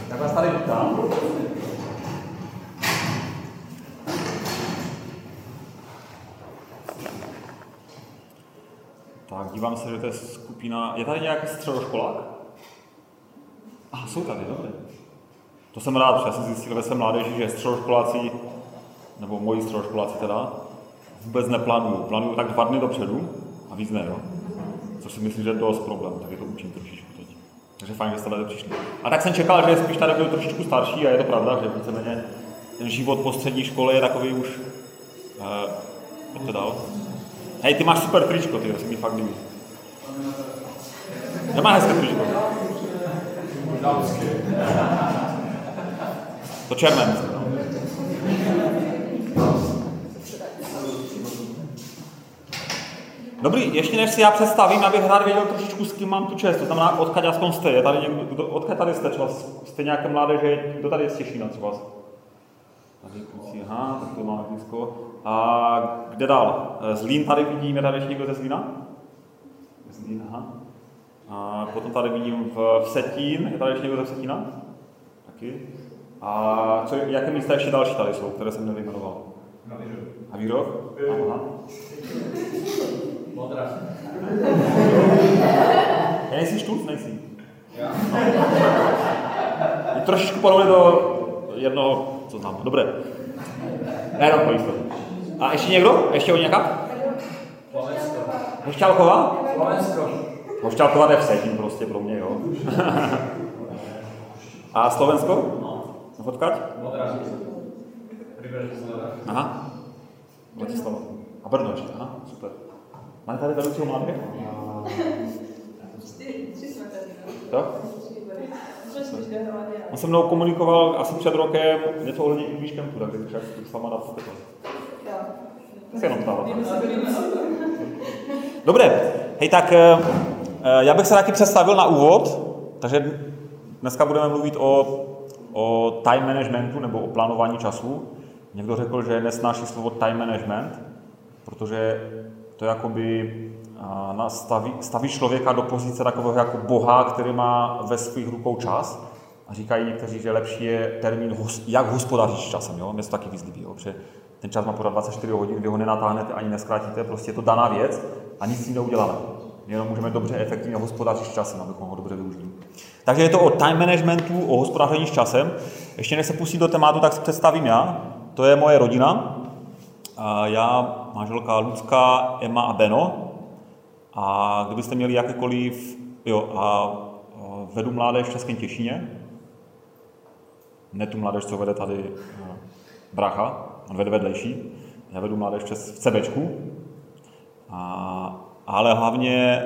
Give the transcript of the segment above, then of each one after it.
Tak vás tady vítám. Tak, dívám se, že to je skupina... Je tady nějaký středoškolák? Jsou tady, dobré. To jsem rád, protože já jsem zjistil ve své mládeži, že středoškoláci, nebo moji středoškoláci teda, vůbec neplánuju. Plánuju tak 2 dny dopředu a víc ne, jo. Což si myslím, že je dost problém, tak je to učím trošičku teď. Takže fajn, že jste tady přišli. A tak jsem čekal, že spíš tady byl trošičku starší a je to pravda, že víceméně ten život po střední škole je takový už... Pojďte dál. Hej, ty máš super tričko, ty, to se mi fakt líbí. Já má hezké tričko. To černé, myslím. Dobrý, ještě než si já představím, abych rád věděl trošičku, s kým mám tu čest, to znamená, odkud aspoň jste. Je tady někdo, odkud tady jste třeba? Jste nějaké mládeže, kdo tady je z Těšína třeba? Tady kluci, tak to máme blízko. A kde dál? Zlín tady vidím, je tady ještě někdo ze Zlína? Zlín, A potom tady vidím v Vsetín, je tady ještě někdo ze Vsetína? Taky. A jaké místa ještě další tady jsou, které jsem nevyjmenoval? Havírov. Aha. Modra. Nejsi Štulc, nejsi? Já. Je trošičku podobně do jednoho, co znám. Dobré. Jenom pro jistotu. A ještě někdo? Ještě od nějaká? Slovensko. Hošťálková? Slovensko. Hošťálková je Vsetín prostě pro mě, jo. A Slovensko? Odkud? Modra. Aha. Bratislava. A Brno ještě, super. Máte tady vedoucího mládeže? 4 jsme tady, Jo? On se mnou komunikoval asi před rokem něco ohledně English Campu, takže však s váma dá pokrytat. Se jenom ptává. Dobré, hej, tak já bych se taky představil na úvod, takže dneska budeme mluvit o time managementu nebo o plánování času. Někdo řekl, že nesnáší slovo time management, protože to jakoby staví člověka do pozice takového jako boha, který má ve svých rukou čas. A říkají někteří, že lepší je termín, jak hospodaříš s časem. Jo? Mě to taky vyzlíbí, protože ten čas má pořád 24 hodin, vy ho nenatáhnete ani neskrátíte, prostě je to daná věc a nic s tím neuděláme. Jenom můžeme dobře, efektivně hospodařit s časem, abychom ho dobře využili. Takže je to o time managementu, o hospodaření s časem. Ještě než se pustím do tématu, tak si představím já. To je moje rodina. Já, manželka Lucka, Emma a Beno. A kdybyste měli jakékoliv, vedu mládež v Českém Těšíně. Ne tu mládež, co vede tady brácha, on vede vedlejší. Já vedu mládež v CBčku. Ale hlavně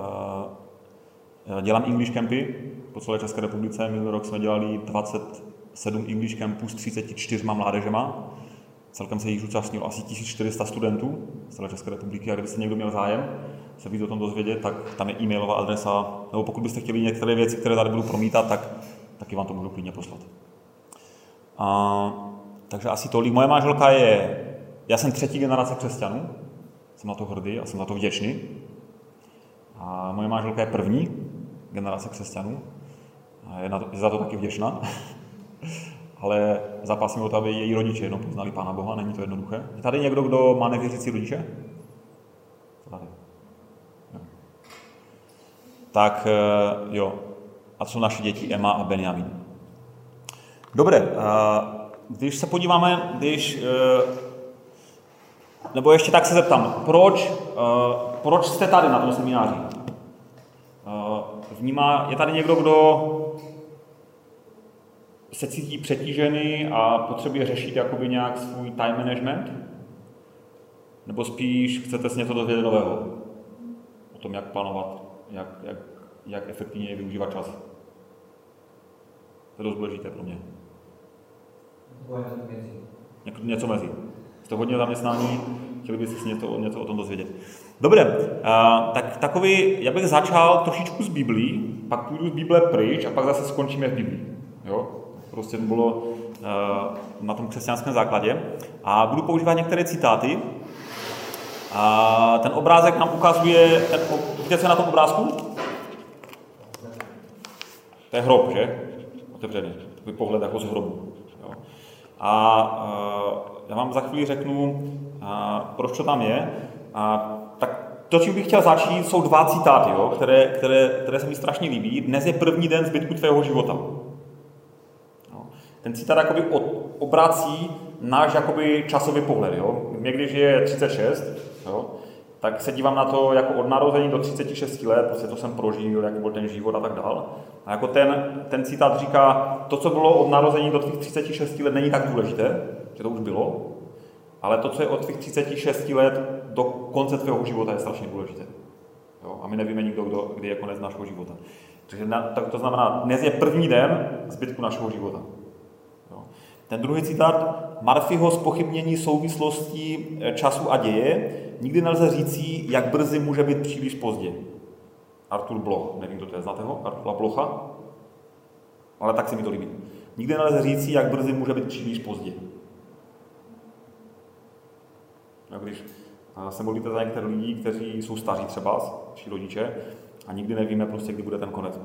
dělám English campy po celé České republice. Minulý rok jsme dělali 27 English campů s 34 mládežema. Celkem se jich zúčastnilo asi 1400 studentů z celé České republiky a kdybyste někdo měl zájem se víc o tom dozvědět, tak tam je e-mailová adresa, nebo pokud byste chtěli některé věci, které tady budu promítat, tak taky vám to můžu klidně poslat. Takže asi tolik. Moje manželka já jsem 3. generace křesťanů, jsem na to hrdý a jsem za to vděčný. A moje manželka je 1. generace křesťanů a je za to taky vděčná. Ale zápasím o to, aby její rodiče jednou poznali Pána Boha, není to jednoduché. Je tady někdo, kdo má nevěřící rodiče? Tady. Jo. Tak jo, a to jsou naše děti Emma a Benjamin. Dobré, když se podíváme, nebo ještě tak se zeptám, proč jste tady na tom semináři? Je tady někdo, kdo se cítí přetížený a potřebuje řešit jakoby nějak svůj time management? Nebo spíš chcete si něco dozvědět nového? O tom, jak plánovat, jak efektivně využívat čas? To je dost důležité pro mě. Něco mezi. Jste hodně zaměstnání, chtěli byste si něco o tom dozvědět. Dobré, tak já bych začal trošičku z Biblí, pak půjdu z Bible pryč a pak zase skončíme v Biblii. Jo? Prostě to bylo na tom křesťanském základě. A budu používat některé citáty. A ten obrázek nám ukazuje, vidíte, co je na tom obrázku? To je hrob, že? otevřený, takový pohled jako z hrobu. Jo. A já vám za chvíli řeknu, proč to tam je. Tak to, čím bych chtěl začít, jsou 2 citáty, jo, které se mi strašně líbí. Dnes je první den zbytku tvého života. Jo. Ten citát jakoby obrací náš jakoby časový pohled. Jo. Mě když je 36, jo, tak se dívám na to jako od narození do 36 let, prostě to jsem prožil, jak byl ten život a tak dál. A jako ten citát říká, to, co bylo od narození do tvých 36 let, není tak důležité, že to už bylo, ale to, co je od tvých 36 let do konce tvého života, je strašně důležité. Jo? A my nevíme nikdo, kdy je konec našeho života. Takže to znamená, dnes je první den zbytku našeho života. Jo? Ten druhý citát, Murphyho zpochybnění souvislostí času a děje, nikdy nelze říci, jak brzy může být příliš pozdě. Arthur Bloch, nevím, kdo to je, znáte ho? Artura Blocha? Ale tak se mi to líbí. Nikdy nelze říci, jak brzy může být příliš pozdě. No, když se modlíte za některé lidi, kteří jsou staří třeba, či rodiče, a nikdy nevíme prostě, kdy bude ten konec.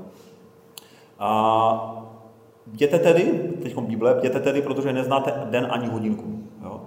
Jděte tedy, teď Bible, jděte tedy, protože neznáte den ani hodinku. Jo?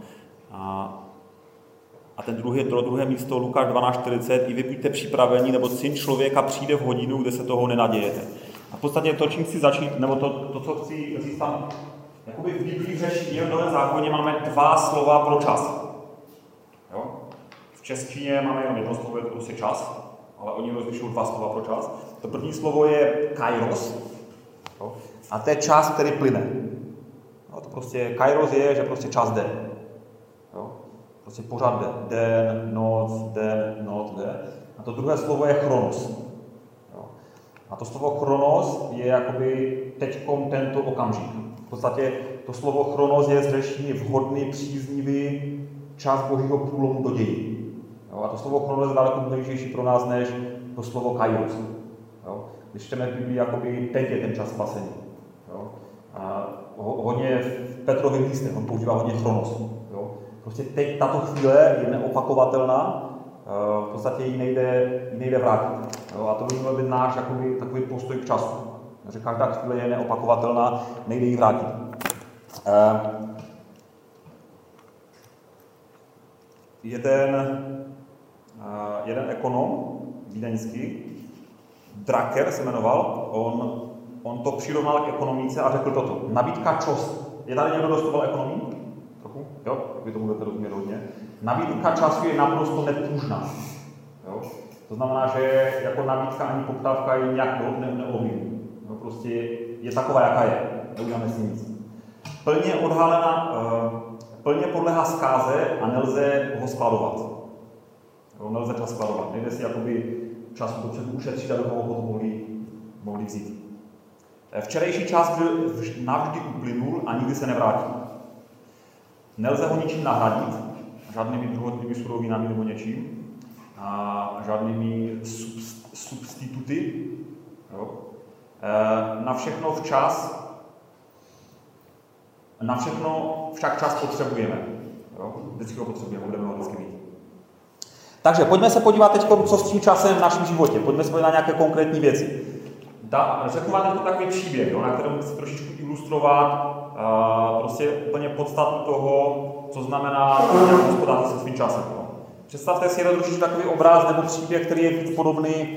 A ten druhé místo, Lukáš 12:40, i vy buďte připraveni, nebo Syn člověka přijde v hodinu, kde se toho nenadějete. A v podstatě to, čím chci začít, nebo to co chci říct tam, jakoby v Biblii řeší, v Novém zákoně máme 2 slova pro čas. Jo? V češtině máme jenom jedno slovo, je to prostě čas, ale oni rozlišují 2 slova pro čas. To první slovo je kairos, jo? A to je čas, který plyne. Jo? To prostě kairos je, že prostě čas jde. Jo? Prostě pořád jde. Den, noc, jde. A to druhé slovo je chronos. Jo? A to slovo chronos je jakoby teďkom tento okamžik. V podstatě to slovo chronos je z řečtiny vhodný, příznivý čas božího průlomu do dějí. Jo? A to slovo chronos je daleko důležitější pro nás než to slovo kairos. Jo? Když čteme v Biblii, jakoby teď je ten čas spasení. Jo? A hodně v Petrových listech on používá hodně chronos. Jo? Prostě teď tato chvíle je neopakovatelná, v podstatě ji nejde vrátit. Jo? A to by měl být náš jakoby, takový postoj k času. Že každá chvíle je neopakovatelná, nejde ji vrátit. Jeden ekonom vídeňský, Drucker se jmenoval, on to přirovnal k ekonomice a řekl toto. Nabídka času. Je tady někdo dostudoval ekonomii? Trochu? Jo, vy tomu budete rozumět hodně. Nabídka času je naprosto nepružná. Jo? To znamená, že jako nabídka ani poptávka ji nějak neovlivní. No, prostě je taková, jaká je. Neuděláme si nic. Plně podléhá zkáze a nelze ho skladovat. Jo, nelze čas skladovat. Nejde si jakoby čas dopředu ušetřit, aby ho mohli vzít. Včerejší čas navždy uplynul a nikdy se nevrátí. Nelze ho ničím nahradit, žádnými druhotnými surovinami nebo něčím, a žádnými substituty. Jo. Na všechno však čas potřebujeme. Jo. Vždycky ho potřebujeme, budeme ho vždycky mít. Takže pojďme se podívat teď, co s tím časem v našem životě. Pojďme se podívat na nějaké konkrétní věci. Řeknu vám takový příběh, jo, na kterém chci trošičku ilustrovat prostě úplně podstatu toho, co znamená hospodářství se svým časem. Jo. Představte si jeden trošičku takový obraz nebo příběh, který je víc podobný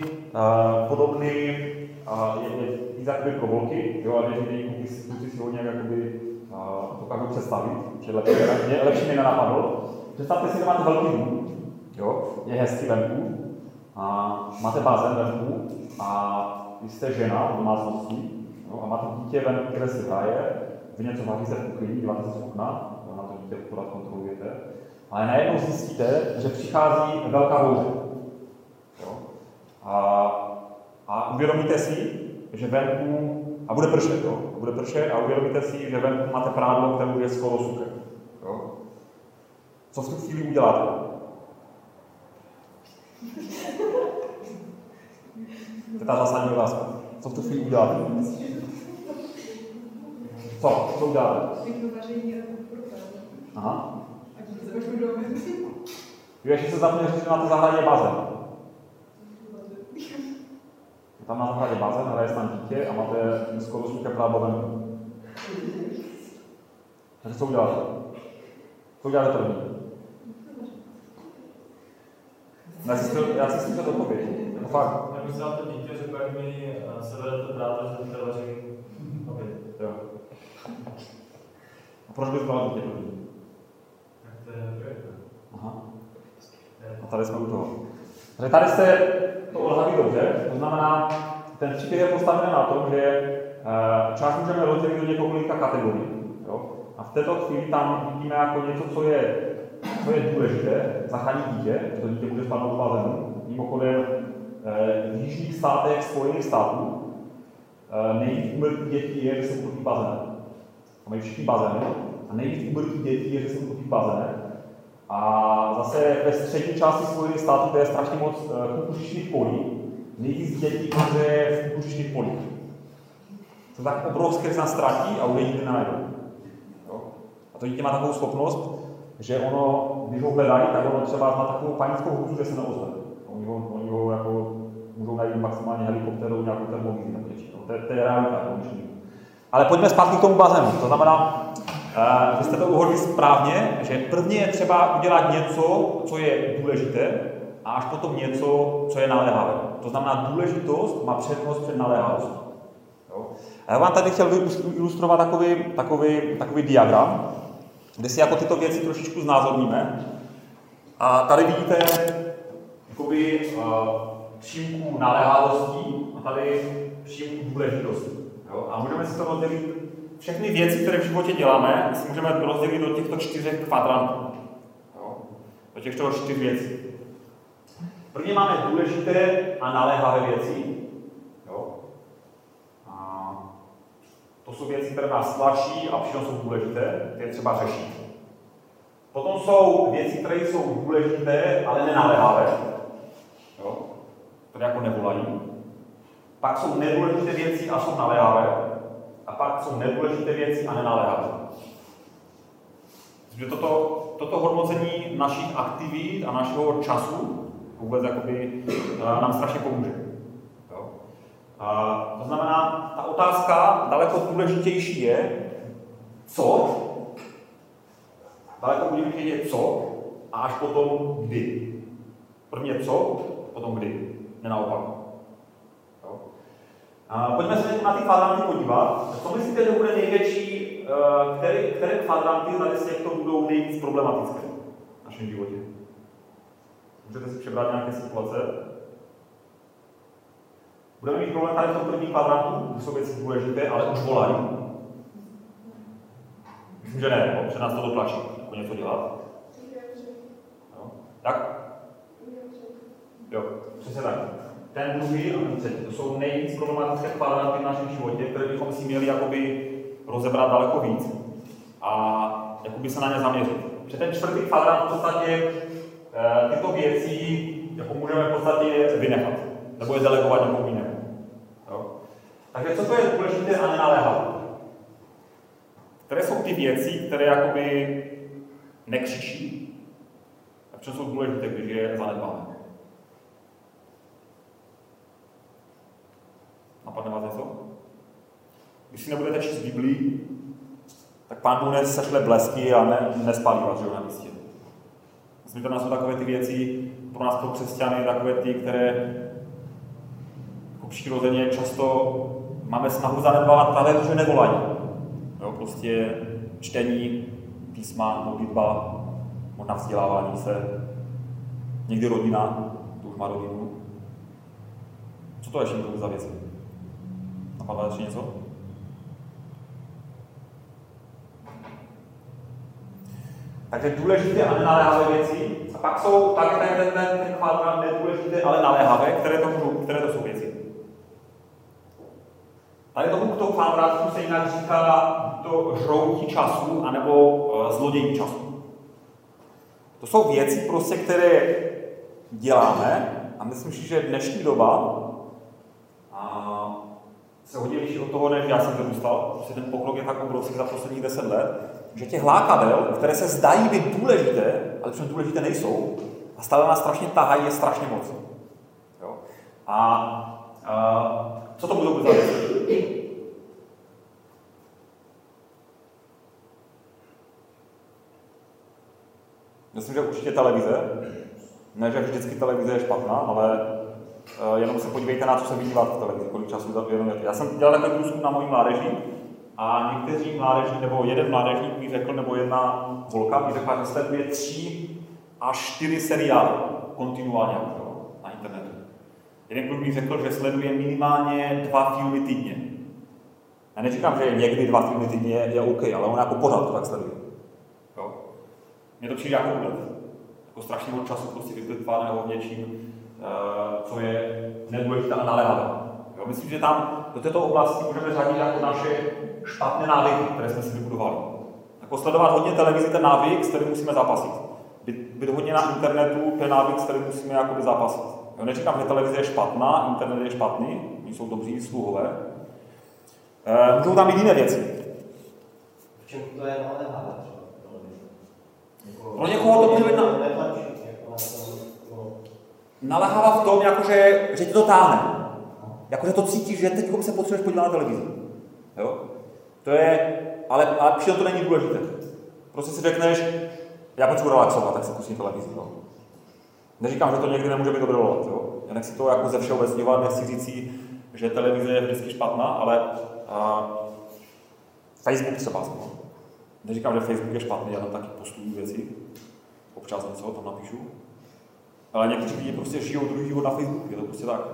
je víc jakoby pro volky, jo, ale kluci si hodně jakoby dokážu představit, že lepší mě nenapadlo. Představte si, že máte velký dům, jo, je hezký venku, a máte bazén venku a vy jste žena v domácnosti, jo, a máte dítě venku, které si hraje, vy něco vaříte v kuchyni, díváte se z okna, na to dítě pořád kontrolujete, ale najednou zjistíte, že přichází velká bouře. A uvědomíte si, že venku, a bude pršet, jo? Bude pršet a uvědomíte si, že venku máte prádlo, které je skoro suché. Jo? Co v tu chvíli uděláte? To je ta zásadní otázka. Co v tu chvíli uděláte? Co uděláte? Aha. Jo, ještě se zapomněl, že na té zahradě je bazén. Tam na zahradě bazén, hraje se tam dítě a máte skoro suché prádlo venku. Takže co uděláte? Co uděláte první? Já si slyšel odpověď. Jako fakt. Já bych se vám to dítě řekl, jak mi seberete bráta, že to vařím oběd. Jo. A proč bys bral dítě první? Tak to je projekta. Aha. A tady jsme u toho. Takže tady jste to odhadli dobře, to znamená, ten příběh je postaven na tom, že část můžeme rozdělit do několika kategorií. Jo? A v této chvíli tam vidíme jako něco, co je důležité, zachránit dítě, to dítě bude spadnout do bazénu. Mimochodem, v jižních státech Spojených států nejvíc úmrtí dětí je, že se utopí bazénem. Tam mají všichni bazény a nejvíc úmrtí dětí je, že se utopí bazénem. A zase ve střední části Spojených států, kde je strašně moc kukuřičných polí, nejvíc dětí umře v kukuřičných polích. To tak obrovské se ztratí a už je nikdy nenajdou. A to dítě má takovou schopnost, že ono, když ho hledají, tak ono třeba má takovou panickou hůzu, že se neozve. Oni ho jako můžou najít maximálně helikopterou, nějakou termovizi nebo něčím. To je realita. Ale pojďme zpátky k tomu bazénu. To znamená, vy jste to uhodli správně, že prvně je třeba udělat něco, co je důležité, a až potom něco, co je naléhavé. To znamená, důležitost má přednost před naléhavostí. A já vám tady chtěl ilustrovat takový diagram, kde si jako tyto věci trošičku znázorníme. A tady vidíte přímku naléhavostí a tady přímku důležitosti. A můžeme si to rozdělit, všechny věci, které v životě děláme, si můžeme rozdělit do těchto 4 kvadrantů. Do těchto 4 věcí. Prvně máme důležité a naléhavé věci. A to jsou věci, které nás tlačí a přitom jsou důležité, ty je třeba řešit. Potom jsou věci, které jsou důležité, ale nenaléhavé. Které jako nevolají. Pak jsou nedůležité věci a jsou naléhavé. A pak jsou nedůležité věci a nenaléhavé. Takže toto hodnocení našich aktivit a našeho času vůbec jakoby, nám strašně pomůže. To znamená, ta otázka daleko důležitější je, co? Daleko důležitější je co a až potom kdy. Prvně co, potom kdy. Ne naopak. Pojďme se na ty kvadranty podívat. Co myslíte, že bude největší, které kvadranty tady z těchto budou nejvíc problematické v našem životě? Můžete si přebrat nějaké situace? Budeme mít problém tady v tom prvním kvadrantu, kde jsou věci důležité, ale už volají. Myslím, že ne, protože nás to dotlačí, jako něco dělat. Tak? Jo, přesně tak. Ten druhý a ten třetí, to jsou nejvíc problematické kvadranty v našem životě, které bychom si měli jakoby rozebrat daleko víc a jakoby se na ně zaměřit. Protože ten čtvrtý kvadrant v podstatě tyto věci jako můžeme v podstatě vynechat, nebo je delegovat někomu jinému. Takže co to je důležité a nenaléhavé? Které jsou ty věci, které jakoby nekřičí, a protože jsou důležité, když je zanedbáme? Napadne vás něco? Když si nebudete číst Biblii, tak Pán Bůh nesešle blesky a nespálí vás na místě. Myslím, že to jsou takové ty věci, pro nás, pro křesťany, takové ty, které jako přirozeně často máme snahu zanedbávat právě to, že nevolají. Jo, prostě čtení, písma, modlitba, možná vzdělávání se, někdy rodina, to už má rodinu. Co to ještě můžu za věci? Napadá ještě něco? Takže důležité a nenaléhavé věci. A pak jsou také ten kvadrant nedůležité, ale naléhavé, které to jsou věci. Tady tomu kvadrantu se jinak říká to žroutí času, anebo zlodějní času. To jsou věci, prostě, které děláme a myslím si, že dnešní doba se hodně liší od toho, než já jsem vyrůstal, protože ten pokrok je tak obrovský za posledních 10 let, že těch lákadel, které se zdají být důležité, ale přitom důležité nejsou, a stále nás strašně tahají, je strašně moc. Jo? Co to budou za věci? Myslím, že určitě televize. Ne, že vždycky televize je špatná, ale jenom se podívejte na co se dívat v televizi, kolik času to věnujete. Já jsem dělal takový průzkum na mojí mládeži a někteří mládežník, nebo jeden mládežník mi řekl, nebo jedna volka mi řekla, že sleduje 3 až 4 seriály kontinuálně na internetu. Jeden kluk mi řekl, že sleduje minimálně 2 filmy týdně. Já neříkám, že někdy 2 filmy týdně je OK, ale on jako pořád to tak sleduje. Jo? Mně to přijde jako úlet. Jako strašně moc času prostě vyplýtvaného něčím, co je nedůležité a naléhavé. Myslím, že tam do této oblasti můžeme řadit jako naše špatné návyky, které jsme si vybudovali. Jako sledovat hodně televizi, ten návyk, s kterým musíme zápasit. Být hodně na internetu, ten návyk, s kterým musíme jakoby zápasit. Jo, neříkám, že televize je špatná, internet je špatný, oni jsou dobří sluhové. Můžou tam být jiné věci. V čem to je naléhavé? Pro někoho to může být naléhavá v tom, jakože, že ti to táhne. Jakože to cítíš, že teď se potřebuješ podívat na televizi. Jo? To je, ale přitom to není důležité. Prostě si řekneš, já potřebuji relaxovat, tak si pustím televizi. Jo? Neříkám, že to někdy nemůže být dobré volat. Já nechci to jako ze všeobecňovat, nechci říct, že televize je vždycky špatná, ale Facebook třeba. Neříkám, že Facebook je špatný, já tam taky postupuji věci. Občas něco tam napíšu. Ale někteří lidi prostě žijou druhý život na Facebooku, je to prostě tak.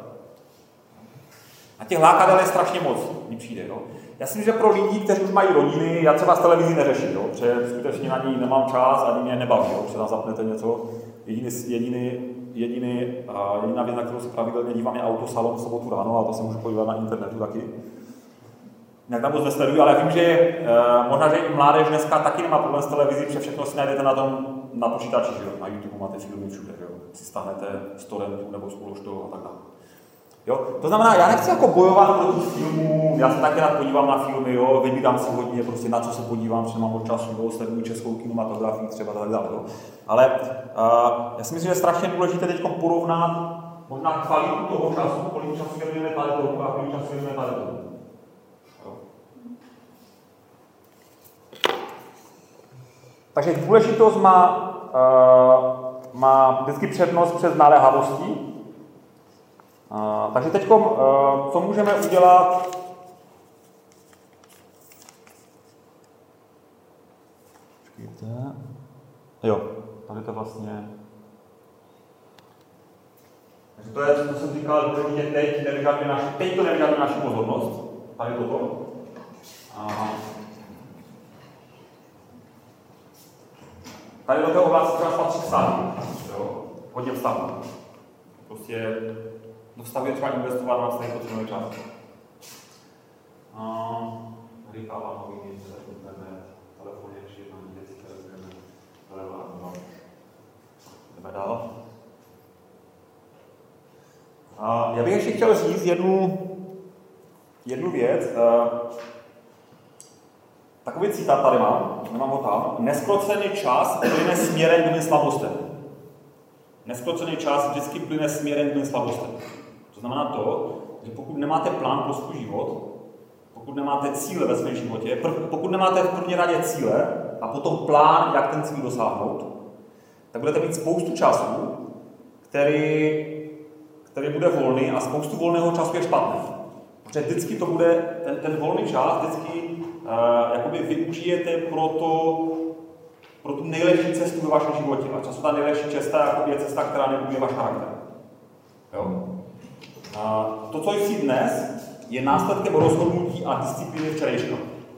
A těch lákadel je strašně moc, mi přijde. No. Já si myslím, že pro lidi, kteří už mají rodiny, já třeba z televizi neřeším, jo, protože skutečně na ní nemám čas, ani mě nebaví, jo, protože tam zapnete něco. Jediná věc, na kterou se pravidelně dívám, je Autosalon v sobotu ráno, a to se můžu podívat na internetu taky. Jak tam moc nesleduju, ale vím, že možná, že i mládež dneska taky nemá problém s televizí, protože všechno si najdete na počítači, že jo? Na YouTube máte filmy všude, že jo? Si stáhnete z torrentu nebo z Uložtou a tak dále. Jo? To znamená, já nechci jako bojovat proti filmům, já se taky rád podívám na filmy, jo? Vybírám si hodně, prostě na co se podívám, protože mám moc času, jo? Sleduju českou kinematografii třeba tak dále. Jo? Ale já si myslím, že je strašně důležité teď porovnat možná kvalitu toho času, kolik času věnujeme tady a kolik času věnujeme tady. Takže důležitost má vždycky přednost před naléhavostí. Takže teď, co můžeme udělat? Počkejte. Jo, tady to vlastně. Takže to je, co jsem říkal, důležitě teď to nevyžaduje naši pozornost. Tady toto. Tady do té oblasti třeba patří vztahy, hodně vztahů. Prostě do vztahu je třeba investovat na vztahy potřebuje čas. Rychlá noviny, internet, telefony, šíření věcí, které budeme relevantovat. Jdeme dál. Já bych ještě chtěl říct jednu věc. Takový citát tady nemám ho tam. Neskrocený čas plyne směrem k mým slabostem. Neskrocený čas vždycky plyne směrem k mým slabostem. To znamená to, že pokud nemáte plán pro svůj život, pokud nemáte cíle ve svém životě, pokud nemáte v první řadě cíle a potom plán, jak ten cíl dosáhnout, tak budete mít spoustu času, který bude volný a spoustu volného času je špatný. Protože vždycky to bude, ten volný čas vždycky jakoby využijete pro tu nejlepší cestu ve vašem životě. A často ta nejlepší cesta je cesta, která nebuduje váš charakter. Jo? To, co jsi dnes, je následkem rozhodnutí a disciplíny včerejška.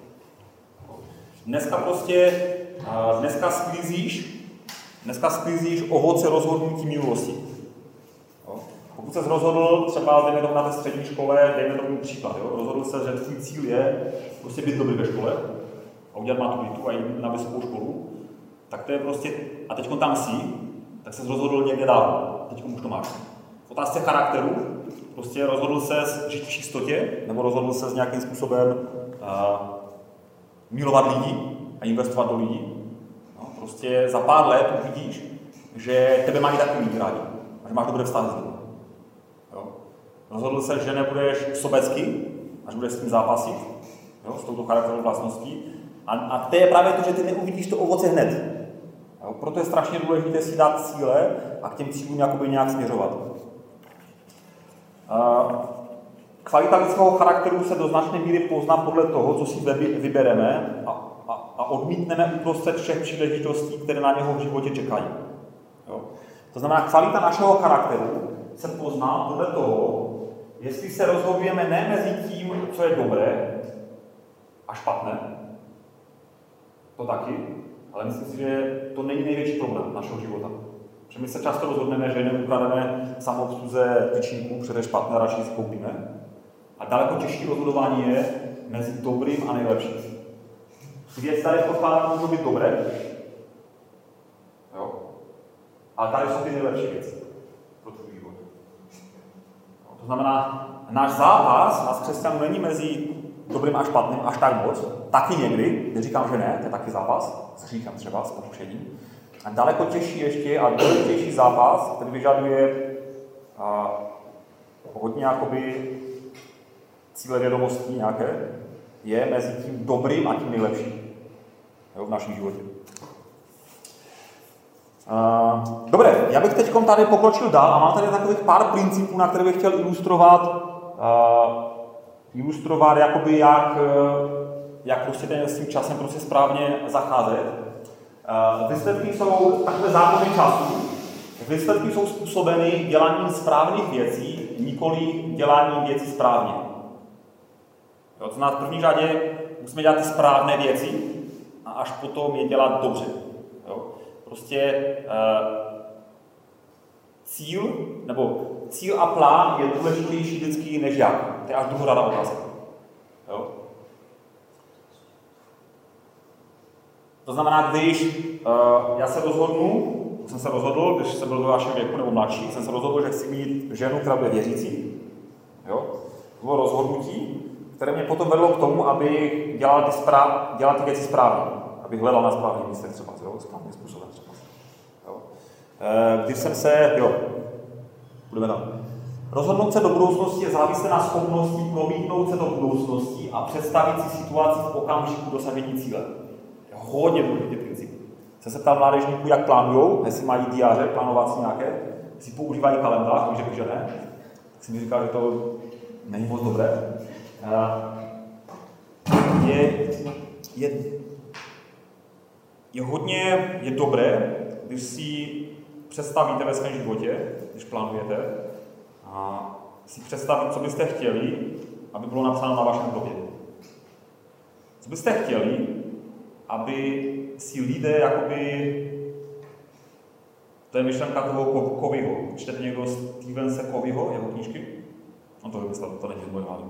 Dneska sklízíš ovoce rozhodnutí minulosti. Jo? Pokud ses rozhodl, třeba dejme tomu na té střední škole, dejme tomu příklad, jo? Rozhodl se, že tvůj cíl je prostě být dobrý ve škole a udělat maturitu a jít na vysokou školu, tak to je prostě, a teď tam jsi, tak ses rozhodl někde dál, teď už to máš. V otázce charakteru, prostě rozhodl se žít v čistotě, nebo rozhodl se nějakým způsobem milovat lidi a investovat do lidí. No, prostě za pár let uvidíš, že tebe mají taky lidi rádi a že máš dobré vztahy s lidmi. Rozhodl se, že nebudeš sobecký, až budeš s tím zápasit, jo, s touto charakterovou vlastností. A to je právě to, že ty neuvidíš to ovoce hned. Jo? Proto je strašně důležité si dát cíle a k těm cílům jakoby nějak směřovat. Kvalita lidského charakteru se do značné míry pozná podle toho, co si vybereme a odmítneme uprostřed všech příležitostí, které na něho v životě čekají. Jo? To znamená, kvalita našeho charakteru se pozná podle toho, jestli se rozhodujeme ne mezi tím, co je dobré a špatné, to taky, ale myslím si, že to není největší problém našeho života. Protože my se často rozhodneme, že neukrademe samoobsluze tyčníků, protože špatné, radši si koupíme. A daleko těžší rozhodování je mezi dobrým a nejlepším. Ty věci tady v podkladání můžou být dobré, jo? Ale tady jsou ty nejlepší věci pro tvůj život. To znamená, náš zápas, nás křesťanů, není mezi dobrým a špatným až tak moc, taky někdy, neříkám, že ne, to je taky zápas, s hříchem třeba, s pokušením. A daleko těžší ještě a důležitější zápas, který vyžaduje hodně jakoby cílevědomostí nějaké, je mezi tím dobrým a tím nejlepším, jo, v našem životě. Dobré, já bych teď tady pokročil dál a mám tady takových pár principů, na které bych chtěl ilustrovat jakoby jak prostě s tím časem prostě správně zacházet. Výsledky jsou takové zákony času. Výsledky jsou způsobeny děláním správných věcí, nikoli děláním věcí správně. Jo, to znamená, v první řadě musíme dělat ty správné věci a až potom je dělat dobře. Jo. Prostě cíl a plán je důležitější vždycky než jak. To je až druhořadá otázka. Jo. To znamená, když já se rozhodnu, jsem se rozhodl, když jsem byl ve vašem věku nebo mladší, jsem se rozhodl, že chci mít ženu, která bude věřící. Jo. To bylo rozhodnutí, které mě potom vedlo k tomu, abych dělal ty věci správně. Abych hledal na správných místech třeba, jo, správným způsobem třeba. Jo. Když jsem se, budeme tam. Rozhodnout se do budoucnosti je závislé na schopnosti promítnout se do budoucnosti a představit si situaci v okamžiku dosažení cíle. Je hodně důležitý princip. Jsem se ptal mládežníků, jak plánujou, jestli mají diáře, plánovací nějaké, jestli používají kalendář, takže že ne. Tak jsem mi říkal, že to není moc dobré. Je dobré, když si představíte ve svém životě, když plánujete, a si představit, co byste chtěli, aby bylo napsáno na vašem hrobě. Co byste chtěli, aby si lidé jakoby... To je myšlenka toho Coveyho. Čtete někdo Stevense Coveyho, jeho knížky? On to vymyslel, to není z moje hlavy.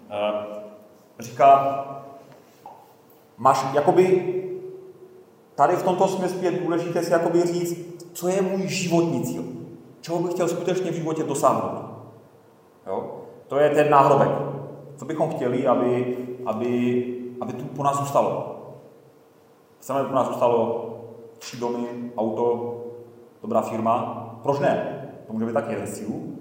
Říká, máš jakoby... Tady v tomto smyslu je důležité si jakoby říct, co je můj životní cíl. Čeho bych chtěl skutečně v životě dosáhnout. Jo? To je ten náhrobek. Co bychom chtěli, aby tu po nás zůstalo. Chceme, aby po nás zůstalo 3 domy, auto, dobrá firma. Proč ne? To může být taky jeden z cílů.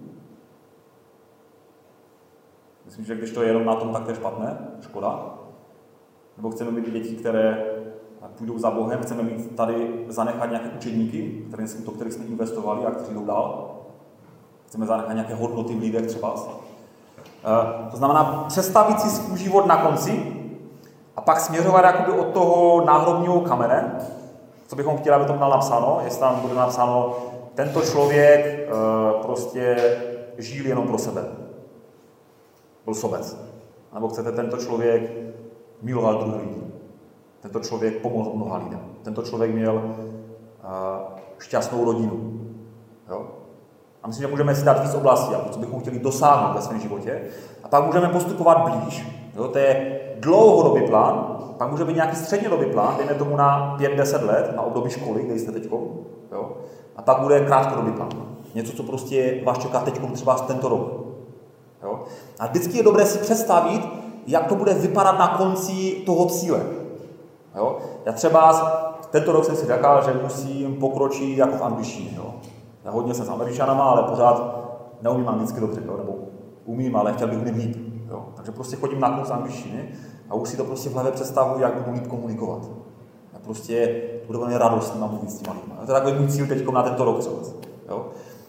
Myslím, že když to je jenom na tom, tak to je špatné, škoda. Nebo chceme mít děti, které půjdou za Bohem, chceme mít tady zanechat nějaké učedníky, kterých jsme investovali a kteří jdou dál. Chceme zanechat nějaké hodnoty v lidech třeba. To znamená představit si svůj život na konci a pak směřovat jakoby od toho náhrobního kamene, co bychom chtěli, aby to bylo napsáno, jestli tam bude napsáno, tento člověk prostě žil jenom pro sebe. Byl sobec. Nebo chcete, tento člověk miloval druhý lidi. Tento člověk pomohl mnoha lidem. Tento člověk měl šťastnou rodinu. Jo? A myslím, že můžeme si dát víc oblastí, co bychom chtěli dosáhnout ve svém životě. A pak můžeme postupovat blíž. Jo? To je dlouhodobý plán, pak může být nějaký střednědobý plán, dejme tomu na 5-10 let, na období školy, kde jste teďko. Jo? A pak bude krátkodobý plán. Něco, co prostě vás čeká teďko třeba tento rok. Jo? A vždycky je dobré si představit, jak to bude vypadat na konci toho cíle. Jo? Já třeba tento rok jsem si řekl, že musím pokročit jako v angličtině. Jo? Já hodně jsem s Američanama, ale pořád neumím anglicky dobře, jo? Nebo umím, ale chtěl bych umět líp. Jo? Takže prostě chodím na kurz angličtiny a už si to prostě v hlavě představuji, jak budu líp komunikovat. prostě bude velmi radostný mám mluvit s těma lidma. To je takový můj cíl teď na tento rok třeba. Jo?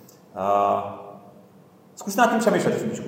Zkuste nad tím přemýšlet chvíličku.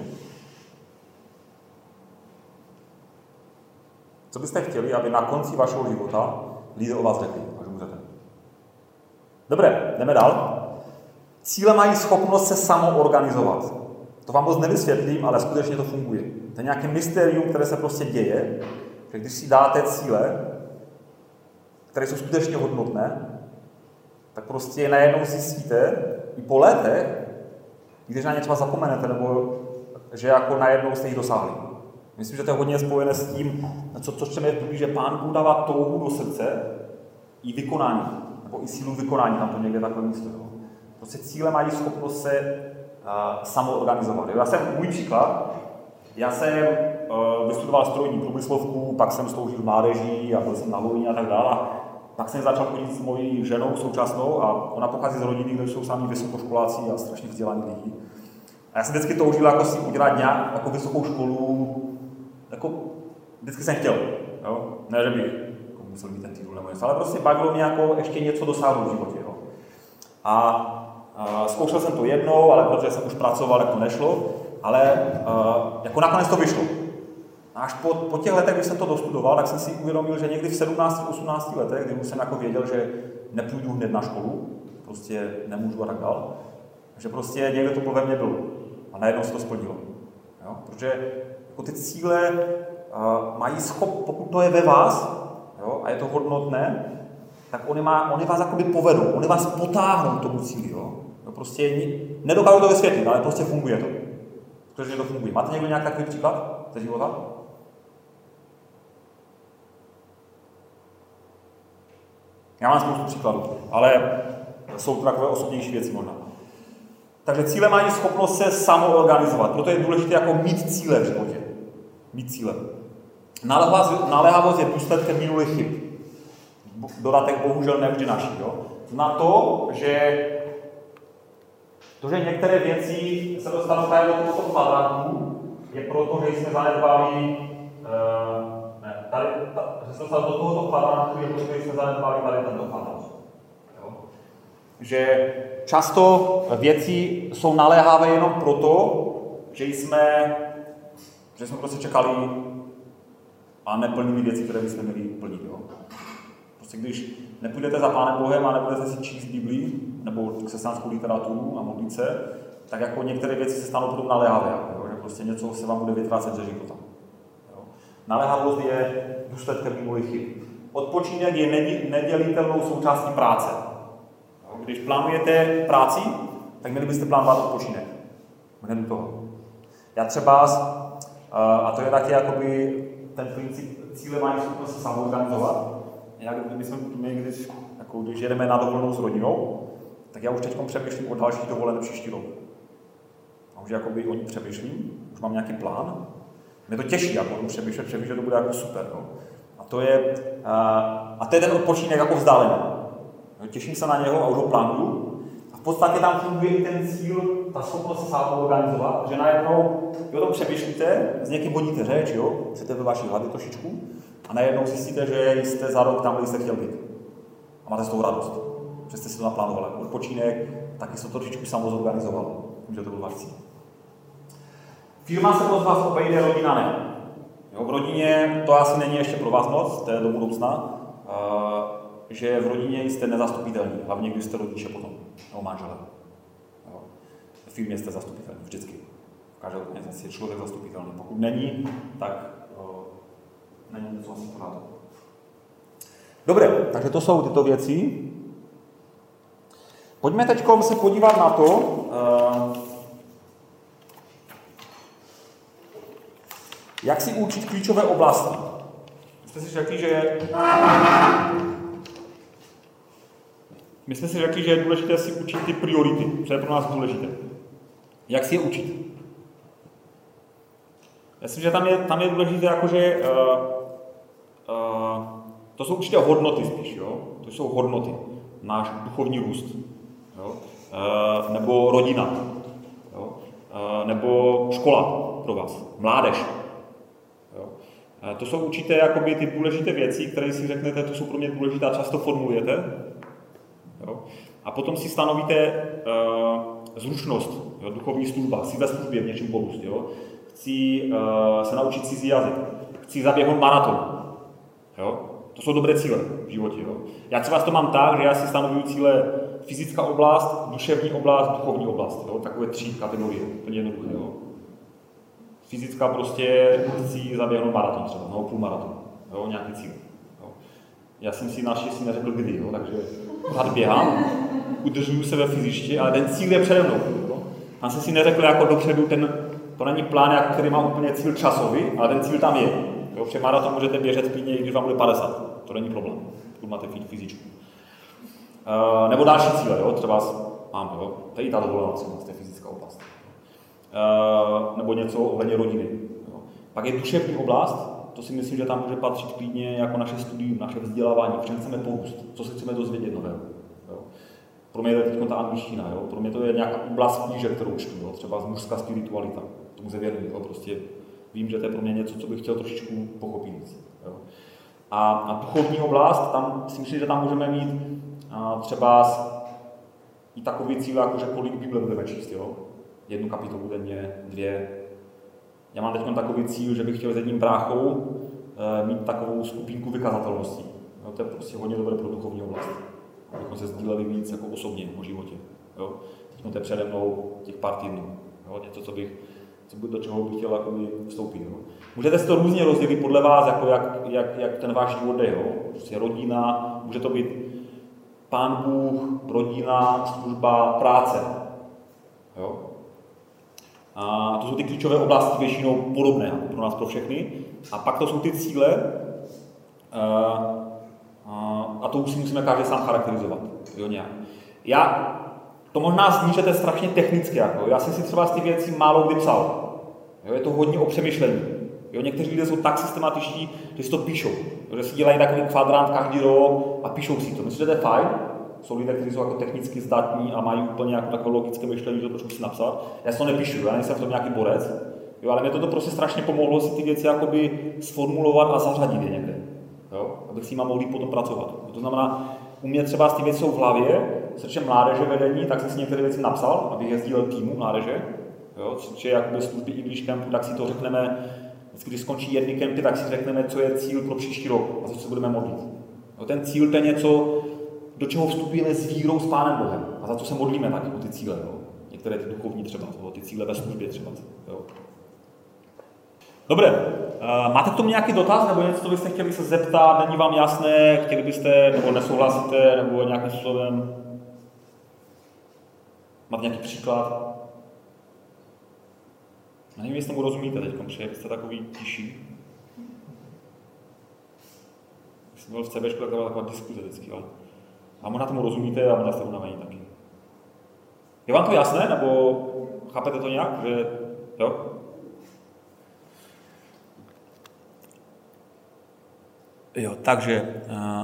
Co byste chtěli, aby na konci vašeho života lidé o vás řekli, až umřete? Dobré, jdeme dál. Cíle mají schopnost se samoorganizovat. To vám moc nevysvětlím, ale skutečně to funguje. To je nějaké mystérium, které se prostě děje, že když si dáte cíle, které jsou skutečně hodnotné, tak prostě najednou zjistíte, i po letech, když na ně třeba zapomenete, nebo že jako najednou jste jich dosáhli. Myslím, že to je hodně spojené s tím, co čteme v Biblii, že Pán Bůh dává touhu do srdce i vykonání, nebo i sílu vykonání, tam to někde takové místo. Jo. Prostě cíle mají schopnost se samoorganizovat. Jo. Můj příklad, já jsem vystudoval strojní průmyslovku, pak jsem sloužil v mládeží a byl jsem na vojně a tak dále. Pak jsem začal chodit s mojí ženou současnou a ona pochází z rodiny, kde jsou sami vysokoškoláci a strašně vzdělaní lidi. A já jsem vždycky toužil jako si udělat nějak jako vysokou školu, jako vždycky jsem chtěl. Jo? Ne, že bych jako musel mít ten titul nebo něco, ale prostě bavilo mě jako ještě něco dosáhnout v životě. Jo? A zkoušel jsem to jednou, ale protože jsem už pracoval, tak to nešlo, ale jako nakonec to vyšlo. A až po těch letech, když jsem to dostudoval, tak jsem si uvědomil, že někdy v 17-18 letech, kdy už jsem jako věděl, že nepůjdu hned na školu, prostě nemůžu a tak dál, že prostě někde to ve mně bylo. A najednou se to splnilo. Jo? Protože jako ty cíle mají pokud to je ve vás, jo, a je to hodnotné, tak oni vás jakoby povedou, oni vás potáhnou k tomu cíli. Jo? No prostě nedokážu to vysvětlit, ale prostě funguje to. Protože to funguje. Máte někdo nějaký takový příklad ze života? Já mám spoustu příkladů, ale jsou to takové osobnější věci možná. Takže cíle mají schopnost se samoorganizovat, proto je důležité jako mít cíle v životě. Mít cíle. Naléhavost je důsledkem minulých chyb. Dodatek bohužel nevždy naší. Jo? Na to, že některé věci se dostanou tady do tohoto kvadrantu, je proto, že jsme zanedbali že se dostali do tohoto kvadrantu, je proto, že jsme zanedbali tady tento kvadrant. Že často věci jsou naléhavé jenom proto, že jsme prostě čekali a neplnili věci, které bychom měli plnit. Jo? Prostě když nepůjdete za Pánem Bohem a nebudete si číst Biblii nebo křesťanskou literaturu a modlit se, tak jako některé věci se stanou potom naléhavé. Jo? Že prostě něco se vám bude vytrácet ze života. Jo? Naléhavost je důsledkem minulých chyb. Odpočinek je nedělitelnou součástí práce. Když plánujete práci, tak měli byste plánovat odpočinek. Hned do toho. Já třeba, a to je taky jakoby ten princip, cíle mají schopnost se samoorganizovat. Když jedeme na dovolenou s rodinou, tak já už teď přemýšlím o další dovolené příští rok. A už jakoby o ní přemýšlím, už mám nějaký plán. Mě to těší, jako přemýšlet, to bude jako super. No. A to je ten odpočinek jako vzdálený. Těším se na něho a už ho plánuju. A v podstatě tam funguje i ten cíl, ta schopnost se samoorganizovat, že najednou vy o tom přemýšlíte, s někým vodíte řeč, jo, chcete ve vaší hlavě trošičku, a najednou zjistíte, že jste za rok tam, kde jste chtěl být. A máte z toho radost. Že jste si to naplánovali. Odpočinek, taky se to trošičku samozorganizovalo. Že to byl váš cíl. Firma se od vás obejde, rodina ne. Jo, v rodině to asi není ještě pro vás moc, to je do budoucna. Že v rodině jste nezastupitelní, hlavně když jste rodiče potom, nebo manželé. V firmě jste zastupitelní, vždycky. V každé organizaci je člověk zastupitelný. Pokud není, tak není něco asi pořád. Dobré, takže to jsou tyto věci. Pojďme teď se podívat na to, jak si učit klíčové oblasti. My jsme si řekli, že je důležité si učit ty priority, co je pro nás důležité. Jak si je učit? Já myslím, že tam je důležité, jakože to jsou určitě hodnoty spíš, jo? To jsou hodnoty, náš duchovní růst, jo? Nebo rodina, jo? Nebo škola pro vás, mládež. Jo? To jsou určité jakoby, ty důležité věci, které si řeknete, to jsou pro mě důležité a často formulujete. Jo? A potom si stanovíte zručnost, jo? Duchovní služba, chci ve službě v něčem porůst. Jo? Chci se naučit cizí jazyk, chci zaběhnout maraton. Jo? To jsou dobré cíle v životě. Jo? Já třeba to mám tak, že já si stanovuju cíle fyzická oblast, duševní oblast, duchovní oblast. Jo? Takové 3 kategorie, úplně jednoduché. Jo? Fyzická prostě chci zaběhnout maraton třeba, nebo půlmaraton, jo? Nějaký cíl. Jo? Já jsem si naštěstí neřekl kdy, jo? Takže pořád běhám, udržuju se ve fyzičtě, ale ten cíl je přede mnou. Jo? Tam jsem si neřekl jako dopředu, to není plán, jako který má úplně cíl časový, ale ten cíl tam je. Jo? Před maraton můžete běžet klidně, i když vám bude 50, to není problém, pokud máte fyzičku. Nebo další cíle, jo? Třeba mám, jo? To je i ta dovolená, to je fyzická oblast. Nebo něco ohledně rodiny. Jo. Pak je duševní oblast, to si myslím, že tam může patřit klidně jako naše studium, naše vzdělávání, v čem chceme porůst, co se chceme dozvědět nového. Jo. Pro mě je teď ta angličtina, jo. Pro mě to je nějaká oblast kníže, kterou čtu, jo. Třeba mužská spiritualita, tomu se věnuji, jo. Prostě vím, že to je pro mě něco, co bych chtěl trošičku pochopit. Jo. A duchovní oblast, tam si myslím, že tam můžeme mít třeba i takový cíl, jako že kolik Bible budeme číst, jo. 1 kapitolu denně, 2. Já mám teď takový cíl, že bych chtěl s jedním bráchou mít takovou skupinku vykazatelností. No, to je prostě hodně dobré pro duchovní oblast. Abychom se sdíleli víc jako osobně o životě. Jo? Teď to je přede mnou těch pár týdnů. Jo? Něco, do čeho bych chtěl vstoupit. Jo? Můžete si to různě rozdělit podle vás, jako jak ten váš život jde. Jo? Prostě rodina, může to být Pán Bůh, rodina, služba, práce. Jo? A to jsou ty klíčové oblasti většinou podobné jako pro nás, pro všechny. A pak to jsou ty cíle a to už si musíme každý sám charakterizovat. Jo, nějak. To možná zní, že to je strašně technické. Jako. Já jsem si třeba z těch věcí málo kdy psal. Jo, je to hodně o přemýšlení. Jo, někteří lidé jsou tak systematičtí, že si to píšou. Jo, že si dělají takový kvadrant každý rok a píšou si to. Myslím, že to je fajn. Jsou lidé, kteří jsou jako technicky zdatní a mají úplně jako takové logické myšlení, že to trošku si napsat. Já si to nepíšu, já nejsem v tom nějaký borec, jo, ale mě to prostě strašně pomohlo si ty věci jakoby sformulovat a zařadit je někde, jo, abych s nimi mohl potom pracovat. To znamená, u mě třeba ty věci jsou v hlavě, srdče mládeže vedení, tak jsem si některé věci napsal, abych je sdílel týmu mládeže, jo, srdče jakoby služby English Campu, tak si to řekneme, když skončí jedny kempy, tak si řekneme, co je cíl pro příští rok a za co se budeme modlit. Jo, ten cíl to je něco, do čeho vstupujeme s vírou s Pánem Bohem a za co se modlíme taky o ty cíle. Jo. Některé ty duchovní třeba, ty cíle ve službě třeba. Jo. Dobré, máte k tomu nějaký dotaz nebo něco, co byste chtěli se zeptat, není vám jasné, chtěli byste, nebo nesouhlasíte, nebo nějakým slovem? Máte nějaký příklad? Já nevím, jestli tomu rozumíte teď, protože jste takový tiší. Když jsem byl v CBčku, tak byla taková diskuze vždycky, ale... A možná tomu rozumíte a možná jste unavení taky. Je vám to jasné, nebo chápete to nějak, že jo? Jo, takže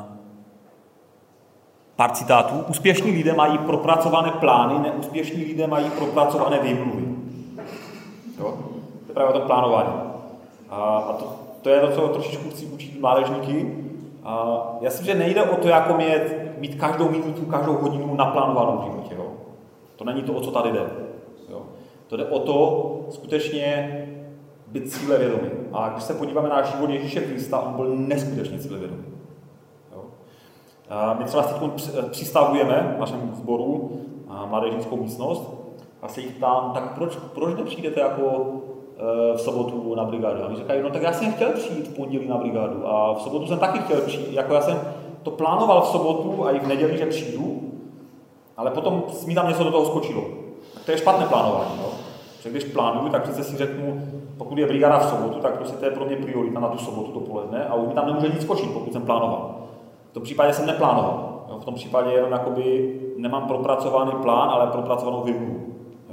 pár citátů. Úspěšní lidé mají propracované plány, neúspěšní lidé mají propracované výmluvy. Jo? To je právě to plánování. A to je to, co trošičku chci učit mládežníky. Já si, že nejde o to, jako mít každou minutu, každou hodinu naplánovanou v životě. Jo? To není to, o co tady jde. Jo? To jde o to skutečně být cílevědomý. A když se podíváme na život Ježíše Krista, on byl neskutečně cílevědomý. Jo? My třeba teď přistavujeme v našem sboru mládežnickou místnost a se jich tam, tak proč nepřijdete jako v sobotu na brigádu? A oni říkají, no tak já jsem chtěl přijít v pondělí na brigádu a v sobotu jsem taky chtěl přijít, jako já jsem to plánoval v sobotu a i v neděli, že přijdu, ale potom mi tam něco do toho skočilo. Tak to je špatné plánování. No? Protože když plánuju, tak přece si řeknu, pokud je brigáda v sobotu, tak prostě to je pro mě priorita na tu sobotu dopoledne a už mi tam nemůže nic skočit, pokud jsem plánoval. V tom případě jsem neplánoval. Jo? V tom případě jenom jakoby nemám propracovaný plán, ale propracovanou výmluvu.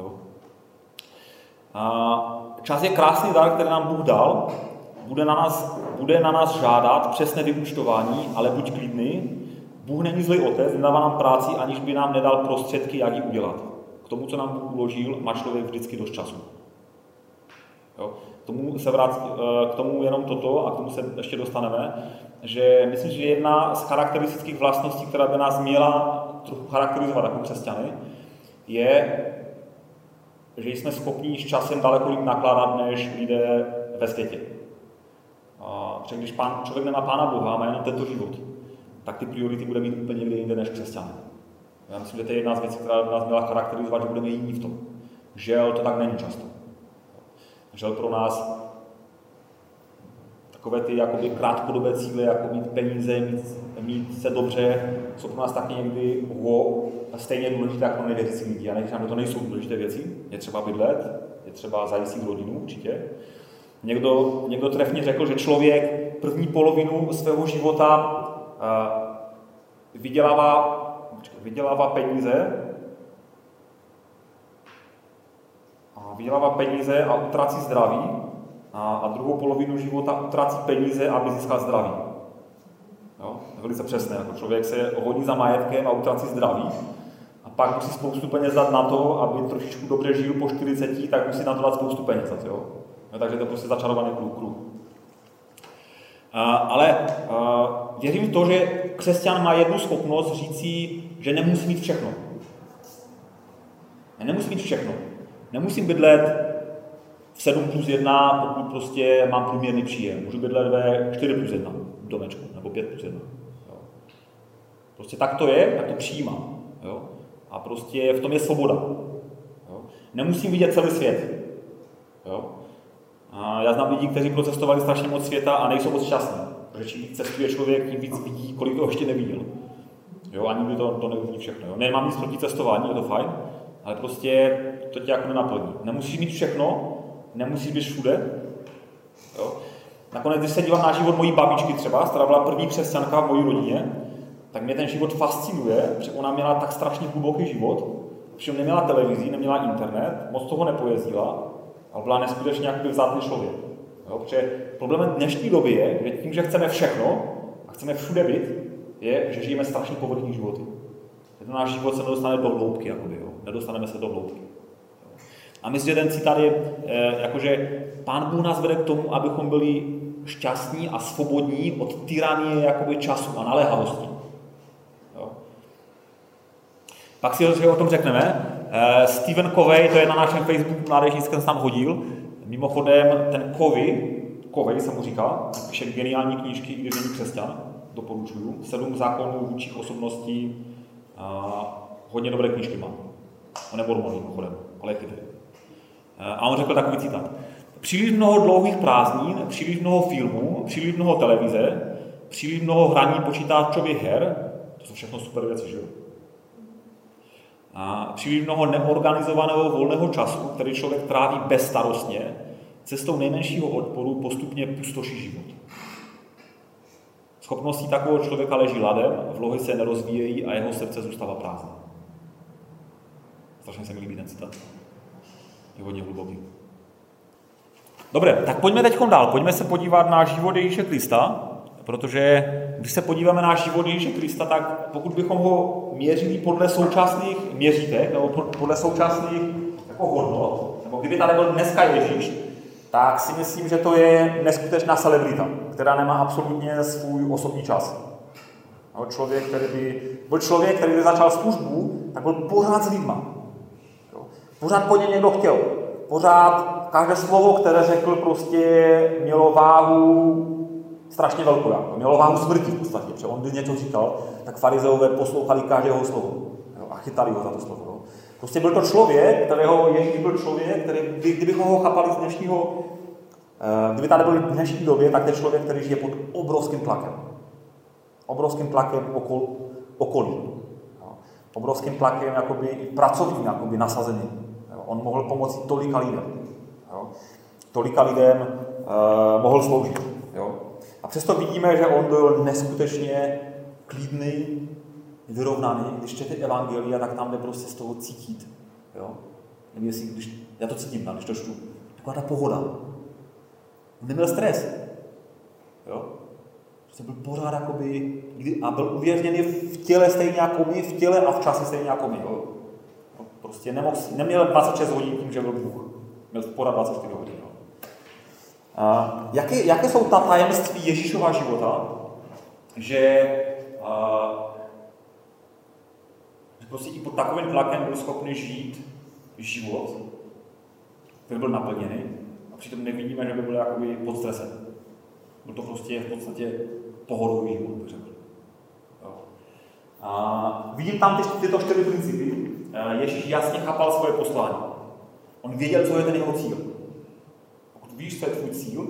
Čas je krásný dar, který nám Bůh dal. Bude na nás žádat přesné vyúčtování, ale buď klidný. Bůh není zlý otec, nedává nám práci, aniž by nám nedal prostředky, jak ji udělat. K tomu, co nám Bůh uložil, má člověk vždycky dost času. Jo? k tomu jenom toto, a k tomu se ještě dostaneme, že myslím, že jedna z charakteristických vlastností, která by nás měla trochu charakterizovat jako křesťany, je, že jsme schopni s časem daleko líp nakládat než lidé ve světě. Protože když člověk nemá Pána Boha, má jenom tento život, tak ty priority bude mít úplně někde jinde než křesťané. Já myslím, že to je jedna z věcí, která by nás měla charakterizovat, že budeme jiní v tom. Žel to tak není často. Žel pro nás takové ty jakoby krátkodobé cíle, jako mít peníze, mít se dobře, jsou pro nás taky někdy stejně důležité jako pro nevěřící lidi. Já neříkám, že to nejsou důležité věci. Je třeba bydlet, je třeba zajistit rodinu, určitě. Někdo trefně řekl, že člověk první polovinu svého života vydělává peníze a utrácí zdraví, a druhou polovinu života utrácí peníze, aby získal zdraví. Jo? To je velice přesné. Jako člověk se hodí za majetkem a utrácí zdraví, a pak musí spoustu peněz dát na to, aby trošičku dobře žil po 40, tak musí na to dát spoustu peněz. Jo? No, takže to je prostě začarovaný kruh. Ale věřím v to, že křesťan má jednu schopnost říci, že nemusí mít všechno. Nemusí mít všechno. Nemusím bydlet v 7+1, pokud prostě mám průměrný příjem. Můžu bydlet ve 4+1 domečku, nebo 5+1. Jo. Prostě tak to je, tak to přijímám. Jo. A prostě v tom je svoboda. Jo. Nemusím vidět celý svět. Jo. A já znám lidi, kteří procestovali strašně moc světa a nejsou moc šťastní. Protože čím víc cestuje člověk, tím víc vidí, kolik toho ještě neviděl. Jo, a nikdy to neuvidí všechno. Jo. Nemám nic proti cestování, je to fajn, ale prostě to tě jako nenaplní. Nemusíš mít všechno, nemusíš být všude. Jo. Nakonec, když se dívám na život mojí babičky třeba, která byla první křesťanka v mojí rodině, tak mě ten život fascinuje, protože ona měla tak strašně hluboký život, protože neměla televizi, neměla internet, moc toho nepojezdila, ale byla neskutečně jaký vzácný člověk. Jo, protože problémem dnešní doby je, že tím, že chceme všechno a chceme všude být, je, že žijeme strašně povrchní životy. Ten náš život se nedostane do hloubky, jakoby, jo. Nedostaneme se do hloubky. A myslím, že ten citát je, jakože Pán Bůh nás vede k tomu, abychom byli šťastní a svobodní od tyranie jakoby času a naléhavosti. Jo. Pak si o tom řekneme. Stephen Covey, to je na našem Facebooku mládežnickém, tam hodil. Mimochodem, ten Covey se mu říká, píše geniální knížky, i když není křesťan, doporučuju. 7 zákonů vůdčích osobností, hodně dobré knížky mám. On je mormon, mimochodem, ale je chytrý. A on řekl takový citát. Příliš mnoho dlouhých prázdnin, příliš mnoho filmů, příliš mnoho televize, příliš mnoho hraní počítačových her, to jsou všechno super věci, že jo? A příliš mnoho neorganizovaného volného času, který člověk tráví bezstarostně, cestou nejmenšího odporu postupně pustoší život. Schopností takového člověka leží ladem, vlohy se nerozvíjejí a jeho srdce zůstává prázdné. Strašně se mi líbí ten citát. Je hodně hluboký. Dobře, tak pojďme teď dál. Pojďme se podívat na život Ježíše Krista, protože když se podíváme na život Ježíše Krista, tak pokud bychom ho měřili podle současných měřítek, nebo podle současných jako hodnot, nebo kdyby tady byl dneska Ježíš, tak si myslím, že to je neskutečná celebrita, která nemá absolutně svůj osobní čas. Člověk, který by začal službu, tak byl pořád s lidma. Pořád po něm někdo chtěl. Pořád každé slovo, které řekl, prostě mělo váhu strašně velkou. Mělo váhu smrti v podstatě. Protože on, když něco říkal, tak farizeové poslouchali každého slovo. A chytali ho za to slovo. Prostě byl to člověk, Ježíš byl člověk, který, kdybychom ho chápali z dnešního, kdyby tady byl v dnešní době, tak ten člověk, který žije pod obrovským tlakem. Obrovským tlakem okolí. Obrovským tlakem jakoby, i pracovním jakoby, nasazením. On mohl pomoci tolika lidem. Tolika lidem mohl sloužit. Jo? A přesto vidíme, že on byl neskutečně klidný, vyrovnaný. Když čtete evangelia, tak tam jde prostě z toho cítit. Jo? Já to cítím, když to čtu. Taková ta pohoda. On neměl stres. Jo? Prostě byl pořád jakoby, a byl uvězněný v těle stejně jako my, v těle a v čase stejně jako my. Jo? Prostě neměl 26 hodin tím, že byl Bůh. Měl pořád 24 hodin. Jo? Jaké jsou ta tajemství Ježíšova života, že prostě i pod takovým tlakem byl schopný žít život, který byl naplněný, a přitom nevidíme, že by byl jakoby pod stresem. Byl to prostě v podstatě pohodový život, bych řekl. Vidím tam tyto 4 principy. Ježíš jasně chápal svoje poslání. On věděl, co je ten jeho cíl. Pokud víš, co je tvůj cíl,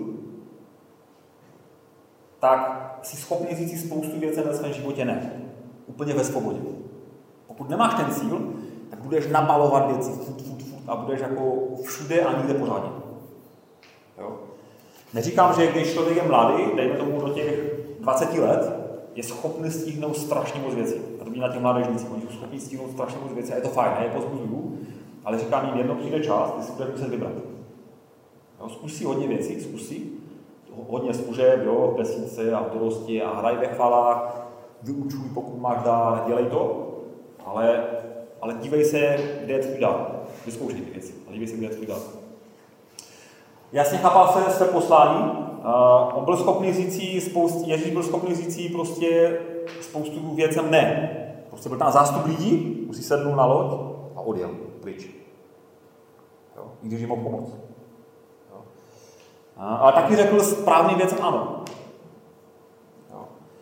tak jsi schopný říct si spoustu věcí ve svém životě ne. Úplně ve svobodě. Pokud nemáš ten cíl, tak budeš nabalovat věci furt a budeš jako všude a nikde pořádně. Jo? Neříkám, že když člověk je mladý, dejme tomu do těch 20 let, je schopný stihnout strašně moc věcí. A to vidí na těch mládežnících, oni jsou schopni stihnout strašně moc věcí a je to fajn, je pozbuzuju, ale říkám jim, jednou přijde čas, kdy si budeš muset vybrat. Jo? Zkus si hodně věcí, zkus si hodně služeb, jo, v pesnice a v dorosti a hraj ve chvalách, vyučuj, pokud máš dál, dělej to, ale dívej se, kde je tvůj dál. Vyzkoušej ty věci, ale dívej se, kde je tvůj dál. Jasně chápal se své poslání. On byl schopný říct Ježíš byl schopný říct prostě spoustu věcem ne. Prostě byl tam zástup lidí, už si sednul na loď a odjel pryč. Jo? I když jim mohl pomoct. Jo? Ale taky řekl správný věcem ano. Jo?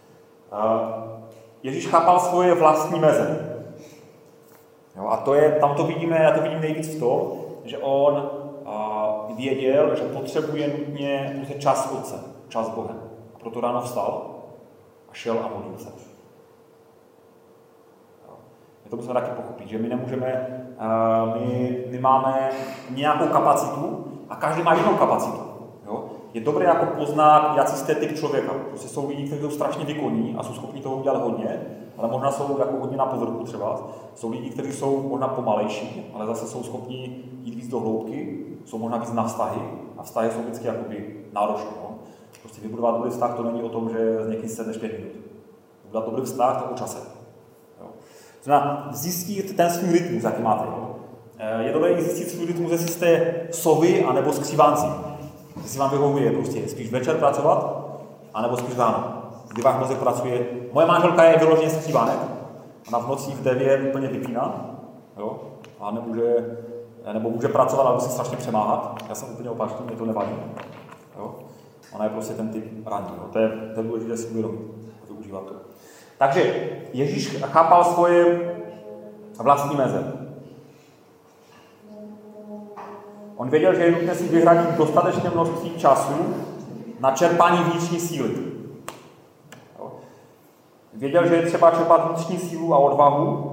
Ježíš chápal svoje vlastní meze. Jo? A tam to vidíme, já to vidím nejvíc v tom, že on věděl, že potřebuje nutně prostě čas Otce, čas Bohem. A proto ráno vstal a šel a modlil se. My to musíme taky pochopit, že my nemůžeme, my máme nějakou kapacitu a každý má jinou kapacitu. Jo? Je dobré jako poznat, jaký jste typ člověka. Prostě jsou lidi, kteří jsou strašně výkonní a jsou schopni toho udělat hodně, ale možná jsou jako hodně na povrchu třeba. Jsou lidi, kteří jsou možná pomalejší, ale zase jsou schopni jít víc do hloubky, jsou možná víc na vztahy a vztahy jsou vždycky jakoby náročné. No? Prostě vybudovat dobrý vztah to není o tom, že z někým sedneš 5 minut. Vybudovat dobrý vztah to o čase. Jo? Znamená zjistit ten svůj rytmus, jaký máte. Jo? Je dobré zjistit svůj rytmus, jestli jste sovy anebo skřívánci. Jestli vám vyhovuje prostě spíš večer pracovat, anebo spíš ráno. Kdy váš mozek pracuje. Moje manželka je vyloženě skřívánek. Ona v noci v 9 úplně vypíná. Jo? A nebo může pracovat, ale musí strašně přemáhat. Já jsem úplně opačný, mě to nevadí. Jo? Ona je prostě ten typ ranní. Jo? To je důležité si uvědomit a využívat to. Takže Ježíš chápal svoje vlastní meze. On věděl, že je nutné si vyhradit dostatečné množství času na čerpání vnitřní síly. Jo? Věděl, že je třeba čerpat vnitřní sílu a odvahu.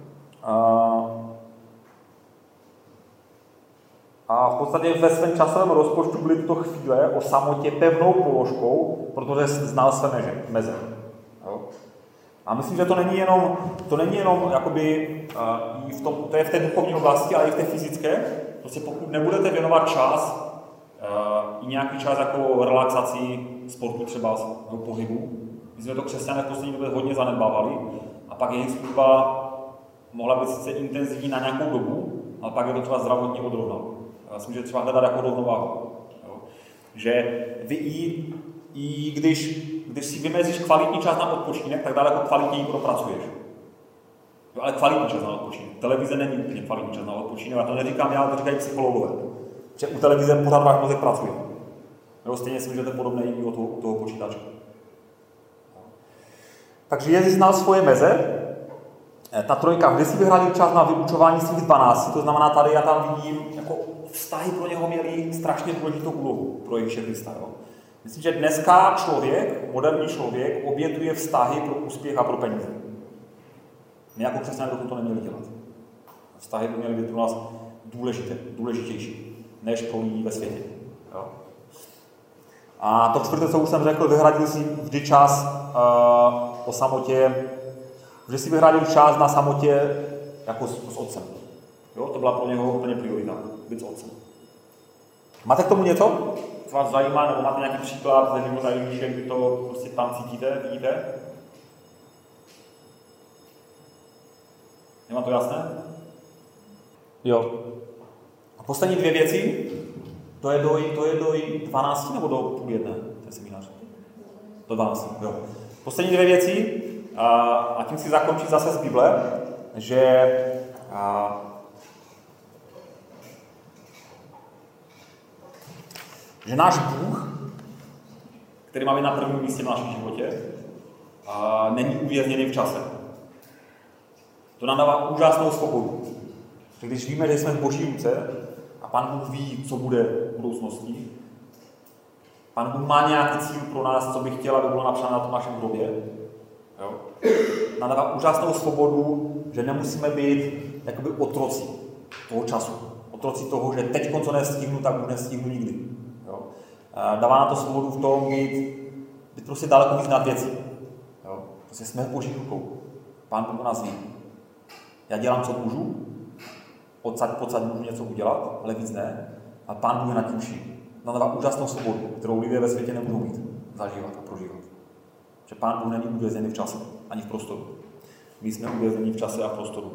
A v podstatě ve svém časovém rozpočtu byly tyto chvíle o samotě pevnou položkou, protože znal své meze. Jo? A myslím, že to není jenom jakoby, to je v té duchovní oblasti, ale i v té fyzické. Prostě pokud nebudete věnovat čas, i nějaký čas jako relaxaci, sportu třeba, nebo pohybu, my jsme to křesťané v poslední době hodně zanedbávali, a pak jejich služba mohla být sice intenzivní na nějakou dobu, ale pak je to třeba zdravotně odrovnat. Já myslím, že třeba hledat jako rovnováhu. Že vy i když si vymezíš kvalitní čas na odpočinek, tak daleko kvalitněji propracuješ. Jo, ale kvalitní čas na odpočinek. Televize není úplně kvalitní čas na odpočinek, a to neříkám já, ale to říkají psychologové. Že u televize pořád váš mozek pracuje. Jo, stejně si můžete podobné i u toho počítače. Takže Ježíš znal svoje meze. Ta trojka, kdy si vyhradil čas na vyučování svých 12, to znamená tady já tam vidím, jako vztahy pro něho měly strašně důležitou úlohu pro Ježíše Krista. Jo. Myslím, že dneska moderní člověk obětuje vztahy pro úspěch a pro peníze. My jako křesťané bychom to neměli dělat. Vztahy by měly být pro nás důležitější, než pro lidi ve světě. Jo. A to čtvrté, co už jsem řekl, vyhradil si vždy čas o samotě, že si vyhradil čas na samotě jako s otcem. Jo, to byla pro něho úplně priorita, být s otcem. Máte k tomu něco, co vás zajímá, nebo máte nějaký příklad ze života Ježíše, kdy to prostě tam cítíte, vidíte? Nemá to jasné? Jo. A poslední 2 věci. To je do 12 nebo do půl jedné, ten seminář? Do 12, jo. Poslední dvě věci, a tím si zakončit zase z Bible, že náš Bůh, který má být na prvním místě v našem životě, není uvězněný v čase. To nám dává úžasnou svobodu. Když víme, že jsme v Boží ruce a Pán Bůh ví, co bude v budoucnosti, Pán Bůh má nějaký cíl pro nás, co by chtěl, aby bylo napsáno na tom našem hrobě. Nám dává úžasnou svobodu, že nemusíme být jakoby otroci toho času. Otroci toho, že teď, co nestihnu, tak už nestihnu nikdy. Jo? Dává nám to svobodu v tom být prostě daleko víc nad věcí. Prostě jsme v Božích rukou. Pán Bůh nás ví. Já dělám, co můžu, odsaď můžu něco udělat, ale víc ne. A Pán Bůh je nad tím vším. Nám dává úžasnou svobodu, kterou lidé ve světě nemůžou mít, zažívat a prožívat. Že Pán Bůh není uvězněný v čase, ani v prostoru. My jsme uvězněni v čase a v prostoru.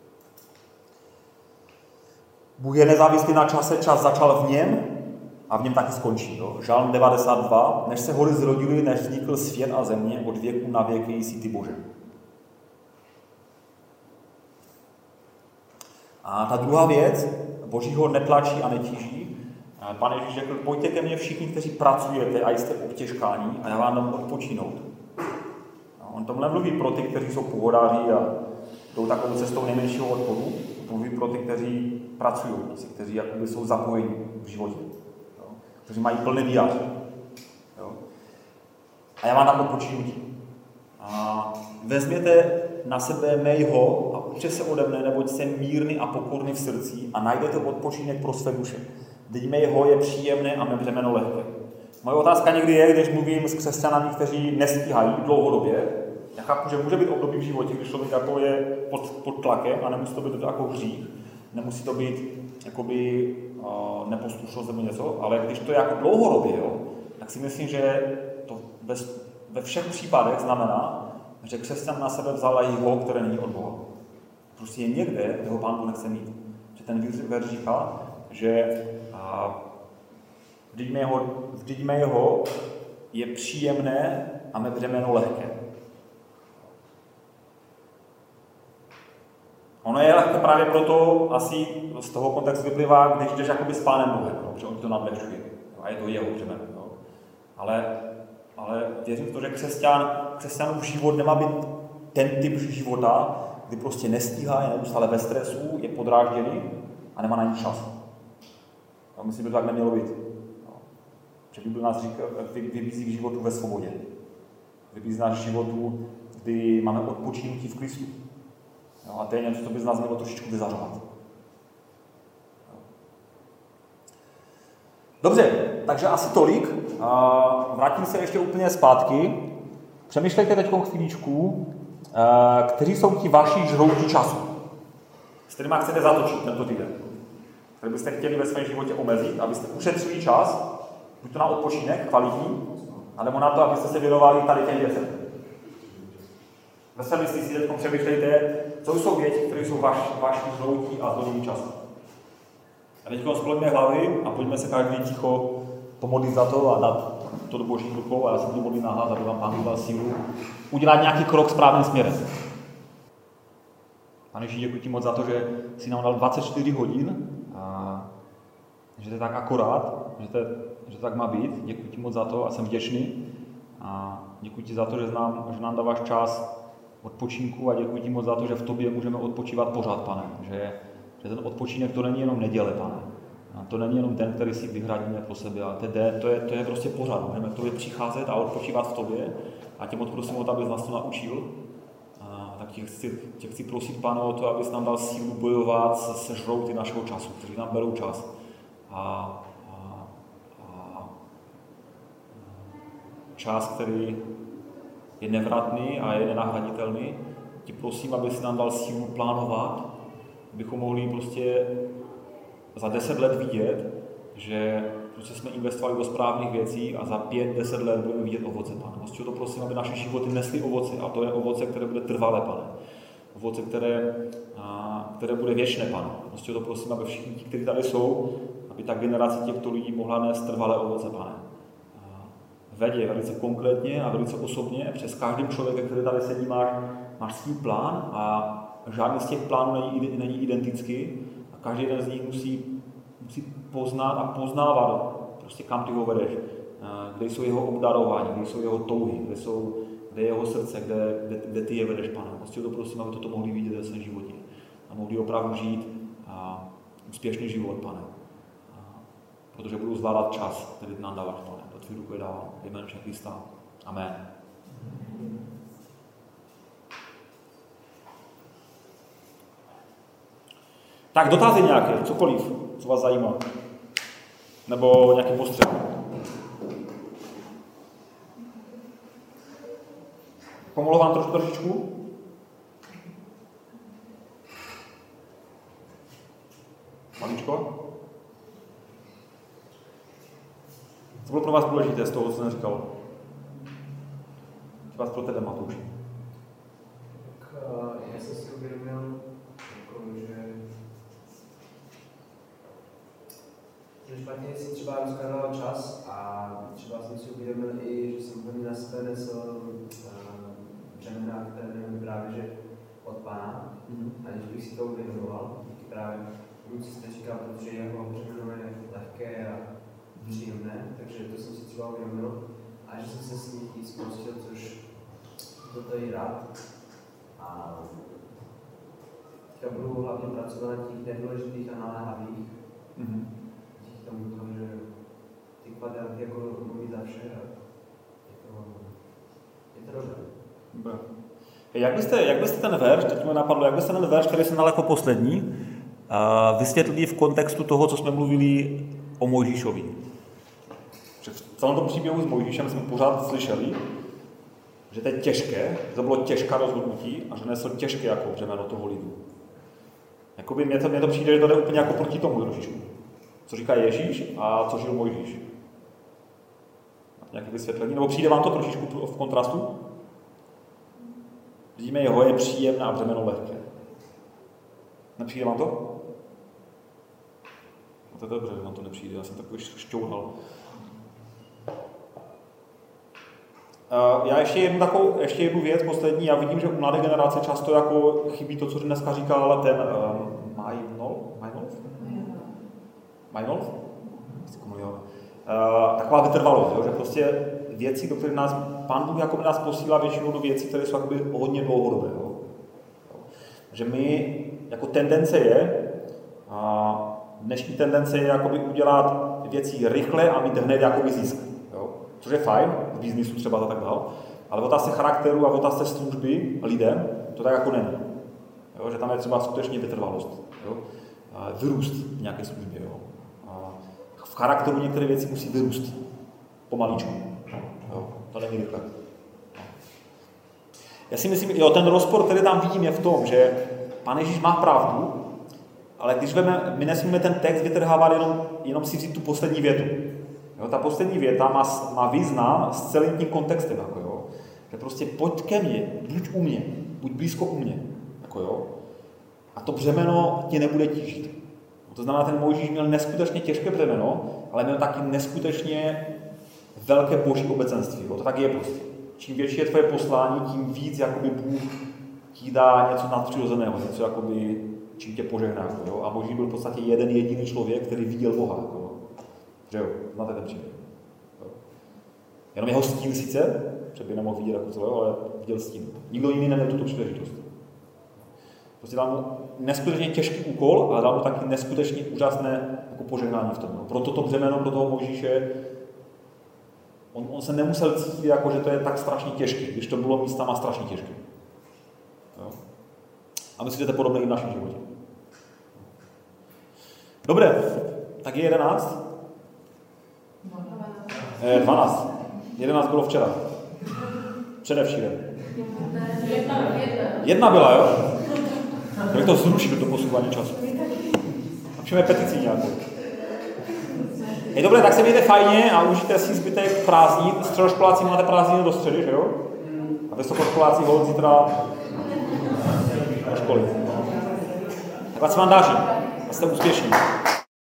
Bůh je nezávislý na čase, čas začal v něm a v něm taky skončí. Jo? Žalm 92, než se hory zrodily, než vznikl svět a země, od věku na věky jsi ty Bože. A ta druhá věc, Boží ho netlačí a netíží. Pán Ježíš řekl, pojďte ke mně všichni, kteří pracujete a jste obtěžkáni a já vám dám odpočinout. On tomhle mluví pro ty, kteří jsou pohodáři a jdou takovou cestou nejmenšího odporu. Mluví pro ty, kteří pracují, kteří jakoby jsou zapojeni v životě. Jo? Kteří mají plný výjazd. A já vám dám odpočinutí. A vezměte na sebe mého a učte se ode mne, neboť jsem mírný a pokorný v srdci a najdete odpočinek pro své duše. Vždyť mého je příjemné a mé břemeno lehké. Moje otázka někdy je, když mluvím s křesťanami, kteří nestíhají dlouhodobě. Já chápu, že může být období v životě, když člověk jako je pod tlakem a nemusí to být jako hřích, nemusí to být jakoby neposlušnost nebo něco, ale když to je jako dlouhodobě, jo, tak si myslím, že to ve všech případech znamená, že křesťan na sebe vzal jeho, které není od Boha. Prostě je někde, kde ho Pán Bůh nechce mít. Že ten verš říká, že vždyť mého je příjemné a mé břemeno lehké. Ono je lehké právě proto, asi z toho kontextu vyplývá, když jdeš jakoby s Pánem Bohem, no, protože on to nadlehčuje. A je to jeho břemeno. No. Ale věřím v to, že křesťanův život nemá být ten typ života, kdy prostě nestíhá, je neustále ve stresu, je podrážděný a nemá na ní čas. A myslím, že to tak nemělo být. No. Že Bible nás vybízí k životu ve svobodě. Vybízí nás k životu, kdy máme odpočinutí v Kristu. No, a to je něco, co by z nás mělo trošičku vyzařovat. Dobře, takže asi tolik. Vrátím se ještě úplně zpátky. Přemýšlejte teď chvíličku, kteří jsou ti vaši žrouti času, s kterými chcete zatočit tento týden, který byste chtěli ve svém životě omezit, abyste ušetřili čas, buď to na odpočinek kvalitní, anebo na to, abyste se věnovali tady těm věcem. Ve svém mysli si teď přemýšlejte, co jsou věci, které jsou vaši žroutí a zdrojí času. A teď skloňme hlavy a pojďme se každý ticho pomodlit za to a dát to do Božích rukou a já se budu modlit nahlas, aby vám Pán dal sílu udělat nějaký krok správným směrem. Pane Ježíši, děkuji ti moc za to, že jsi nám dal 24 hodin a že to je tak akorát, že to tak má být. Děkuji ti moc za to a jsem vděčný. A děkuji ti za to, že nám dáváš čas odpočinku a děkuji ti moc za to, že v tobě můžeme odpočívat pořád, Pane. Že ten odpočinek to není jenom neděle, Pane. A to není jenom ten, který si vyhradíme pro sebe, ale to je prostě pořád. Můžeme k tobě přicházet a odpočívat v tobě. A tě moc prosím o to, abys nás to naučil. A tak tě chci prosit, Pane, o to, abys nám dal sílu bojovat se žrouty našeho času, kteří nám berou čas. Čas, který je nevratný a je nenahraditelný. Ti prosím, abys nám dal sílu plánovat, abychom mohli prostě za 10 let vidět, že prostě jsme investovali do správných věcí a za 5-10 let budeme vidět ovoce, Pane. Prostě to prosím, aby naše životy nesly ovoce a to je ovoce, které bude trvalé, Pane. Ovoce, které bude věčné, Pane. Prostě to prosím, aby všichni ti, kteří tady jsou, aby ta generace těchto lidí mohla nést trvalé ovoce, Pane. Veď je velice konkrétně a velice osobně, přes každým člověkem, který tady sedí, máš svůj plán a žádný z těch plánů není identický a každý jeden z nich musí poznat a poznávat, prostě kam ty ho vedeš, kde jsou jeho obdarování, kde jsou jeho touhy, kde je jeho srdce, kde ty je vedeš, Pane. Prostě to prosím, aby toto mohli vidět ve svém životě a mohli opravdu žít úspěšný život, Pane. Protože budu zvládat čas, který nám dáváš, Pane. Do tvých rukou je dávám. Jménem Krista. Amen. Tak dotazy nějaké, cokoliv, co vás zajímá. Nebo nějaký postřeh. Pomohlo vám trošičku? Maličko? Co bylo pro vás důležité z toho, co jsem říkal? Co vás pro tebe, Matouši? Tak já jsem si uvědomil, že špatně si třeba rozkladal čas a třeba jsem si uvědomil i, že jsem hodně na sebe nesl břemena, které nevím právě, že od Pána, aniž bych si to uvědomoval, díky právě tomu, co jste říkal, protože jeho břemeno je lehké a příjemné, takže to jsem si třeba uvědomil a že jsem se s ním i spustil, což toto je rád. A teďka budu hlavně pracovat na těch nedůležitých a naléhavých. Díky tomu, že ty kvadráty jako mluví za vše a je to dobré. Dobré. Jak byste ten verš, teď mě napadlo, jak byste ten verš, který jsem dal jako poslední, vysvětlili v kontextu toho, co jsme mluvili o Mojžíšovi. V celém tom příběhu s Mojžíšem jsme pořád slyšeli, že to je těžké, že to bylo těžké rozhodnutí a že nesl těžké jako břemeno toho lidu. Jakoby mně to přijde, že to jde úplně jako proti tomu trošičku. Co říká Ježíš a co žil Mojžíš. Nějaké vysvětlení? Nebo přijde vám to trošičku v kontrastu? Vidíme, jeho je příjemné a břemeno lehké. Nepřijde vám to? No to je dobře, že vám to nepřijde, já jsem takový šťouhal. Já ještě jednu věc poslední. Já vidím, že u mladé generace často jako chybí to, co dneska říkal ten Meinolf? Taková vytrvalost, že prostě věci, do kterých nás Pán Bůh jako nás posílá většinou do věcí, které jsou jakoby hodně dlouhodobé. Že my, jako tendence je, dnešní tendence je jakoby udělat věci rychle a mít hned jakoby zisk. Což je fajn, v biznisu třeba a tak dál, ale v otázce charakteru a v otázce služby lidem to tak jako není. Že tam je třeba skutečně vytrvalost. Vyrůst v nějaké službě. V charakteru některé věci musí vyrůst. Pomaličku. To není rychle. Já si myslím, ten rozpor, který tam vidím, je v tom, že Pán Ježíš má pravdu, ale když my nesmíme ten text vytrhávat jenom si vzít tu poslední větu. Ta poslední věta má význam s celým tím kontextem. Že prostě pojď ke mně, buď u mě, buď blízko u mě. A to břemeno tě nebude tížit. To znamená, ten Mojžíš měl neskutečně těžké břemeno, ale měl taky neskutečně velké boží obecenství. To tak je prostě. Čím větší je tvoje poslání, tím víc jakoby Bůh ti dá něco nadpřirozeného, něco jakoby, čím tě požehná. A Mojžíš byl v podstatě jeden jediný člověk, který viděl Boha. Že jo, znáte ten příběh. Jenom jeho stín sice, třeba nemohl vidět jako celého, ale viděl stín. Nikdo jiný neměl tuto příležitost. Prostě dal mu neskutečně těžký úkol, ale dal mu taky neskutečně úžasné jako požehnání v tom. Proto to břemeno pro toho Mojžíše, on se nemusel cítit jako, že to je tak strašně těžké, když to bylo místama strašně těžké. A myslím, že to je podobné i v našem životě. Dobré, tak je 11. 12. 11 bylo včera. Předevčírem. Jedna byla, jo? Jak to zrušit, to posouvání času. Například petici nějakou. Dobré, tak se mějte fajně a užijte si zbytek prázdnin. Středoškoláci máte prázdniny do středy, že jo? A vysokoškoláci hold zítra do školy. Tak se vám dáří. A jste úspěšní.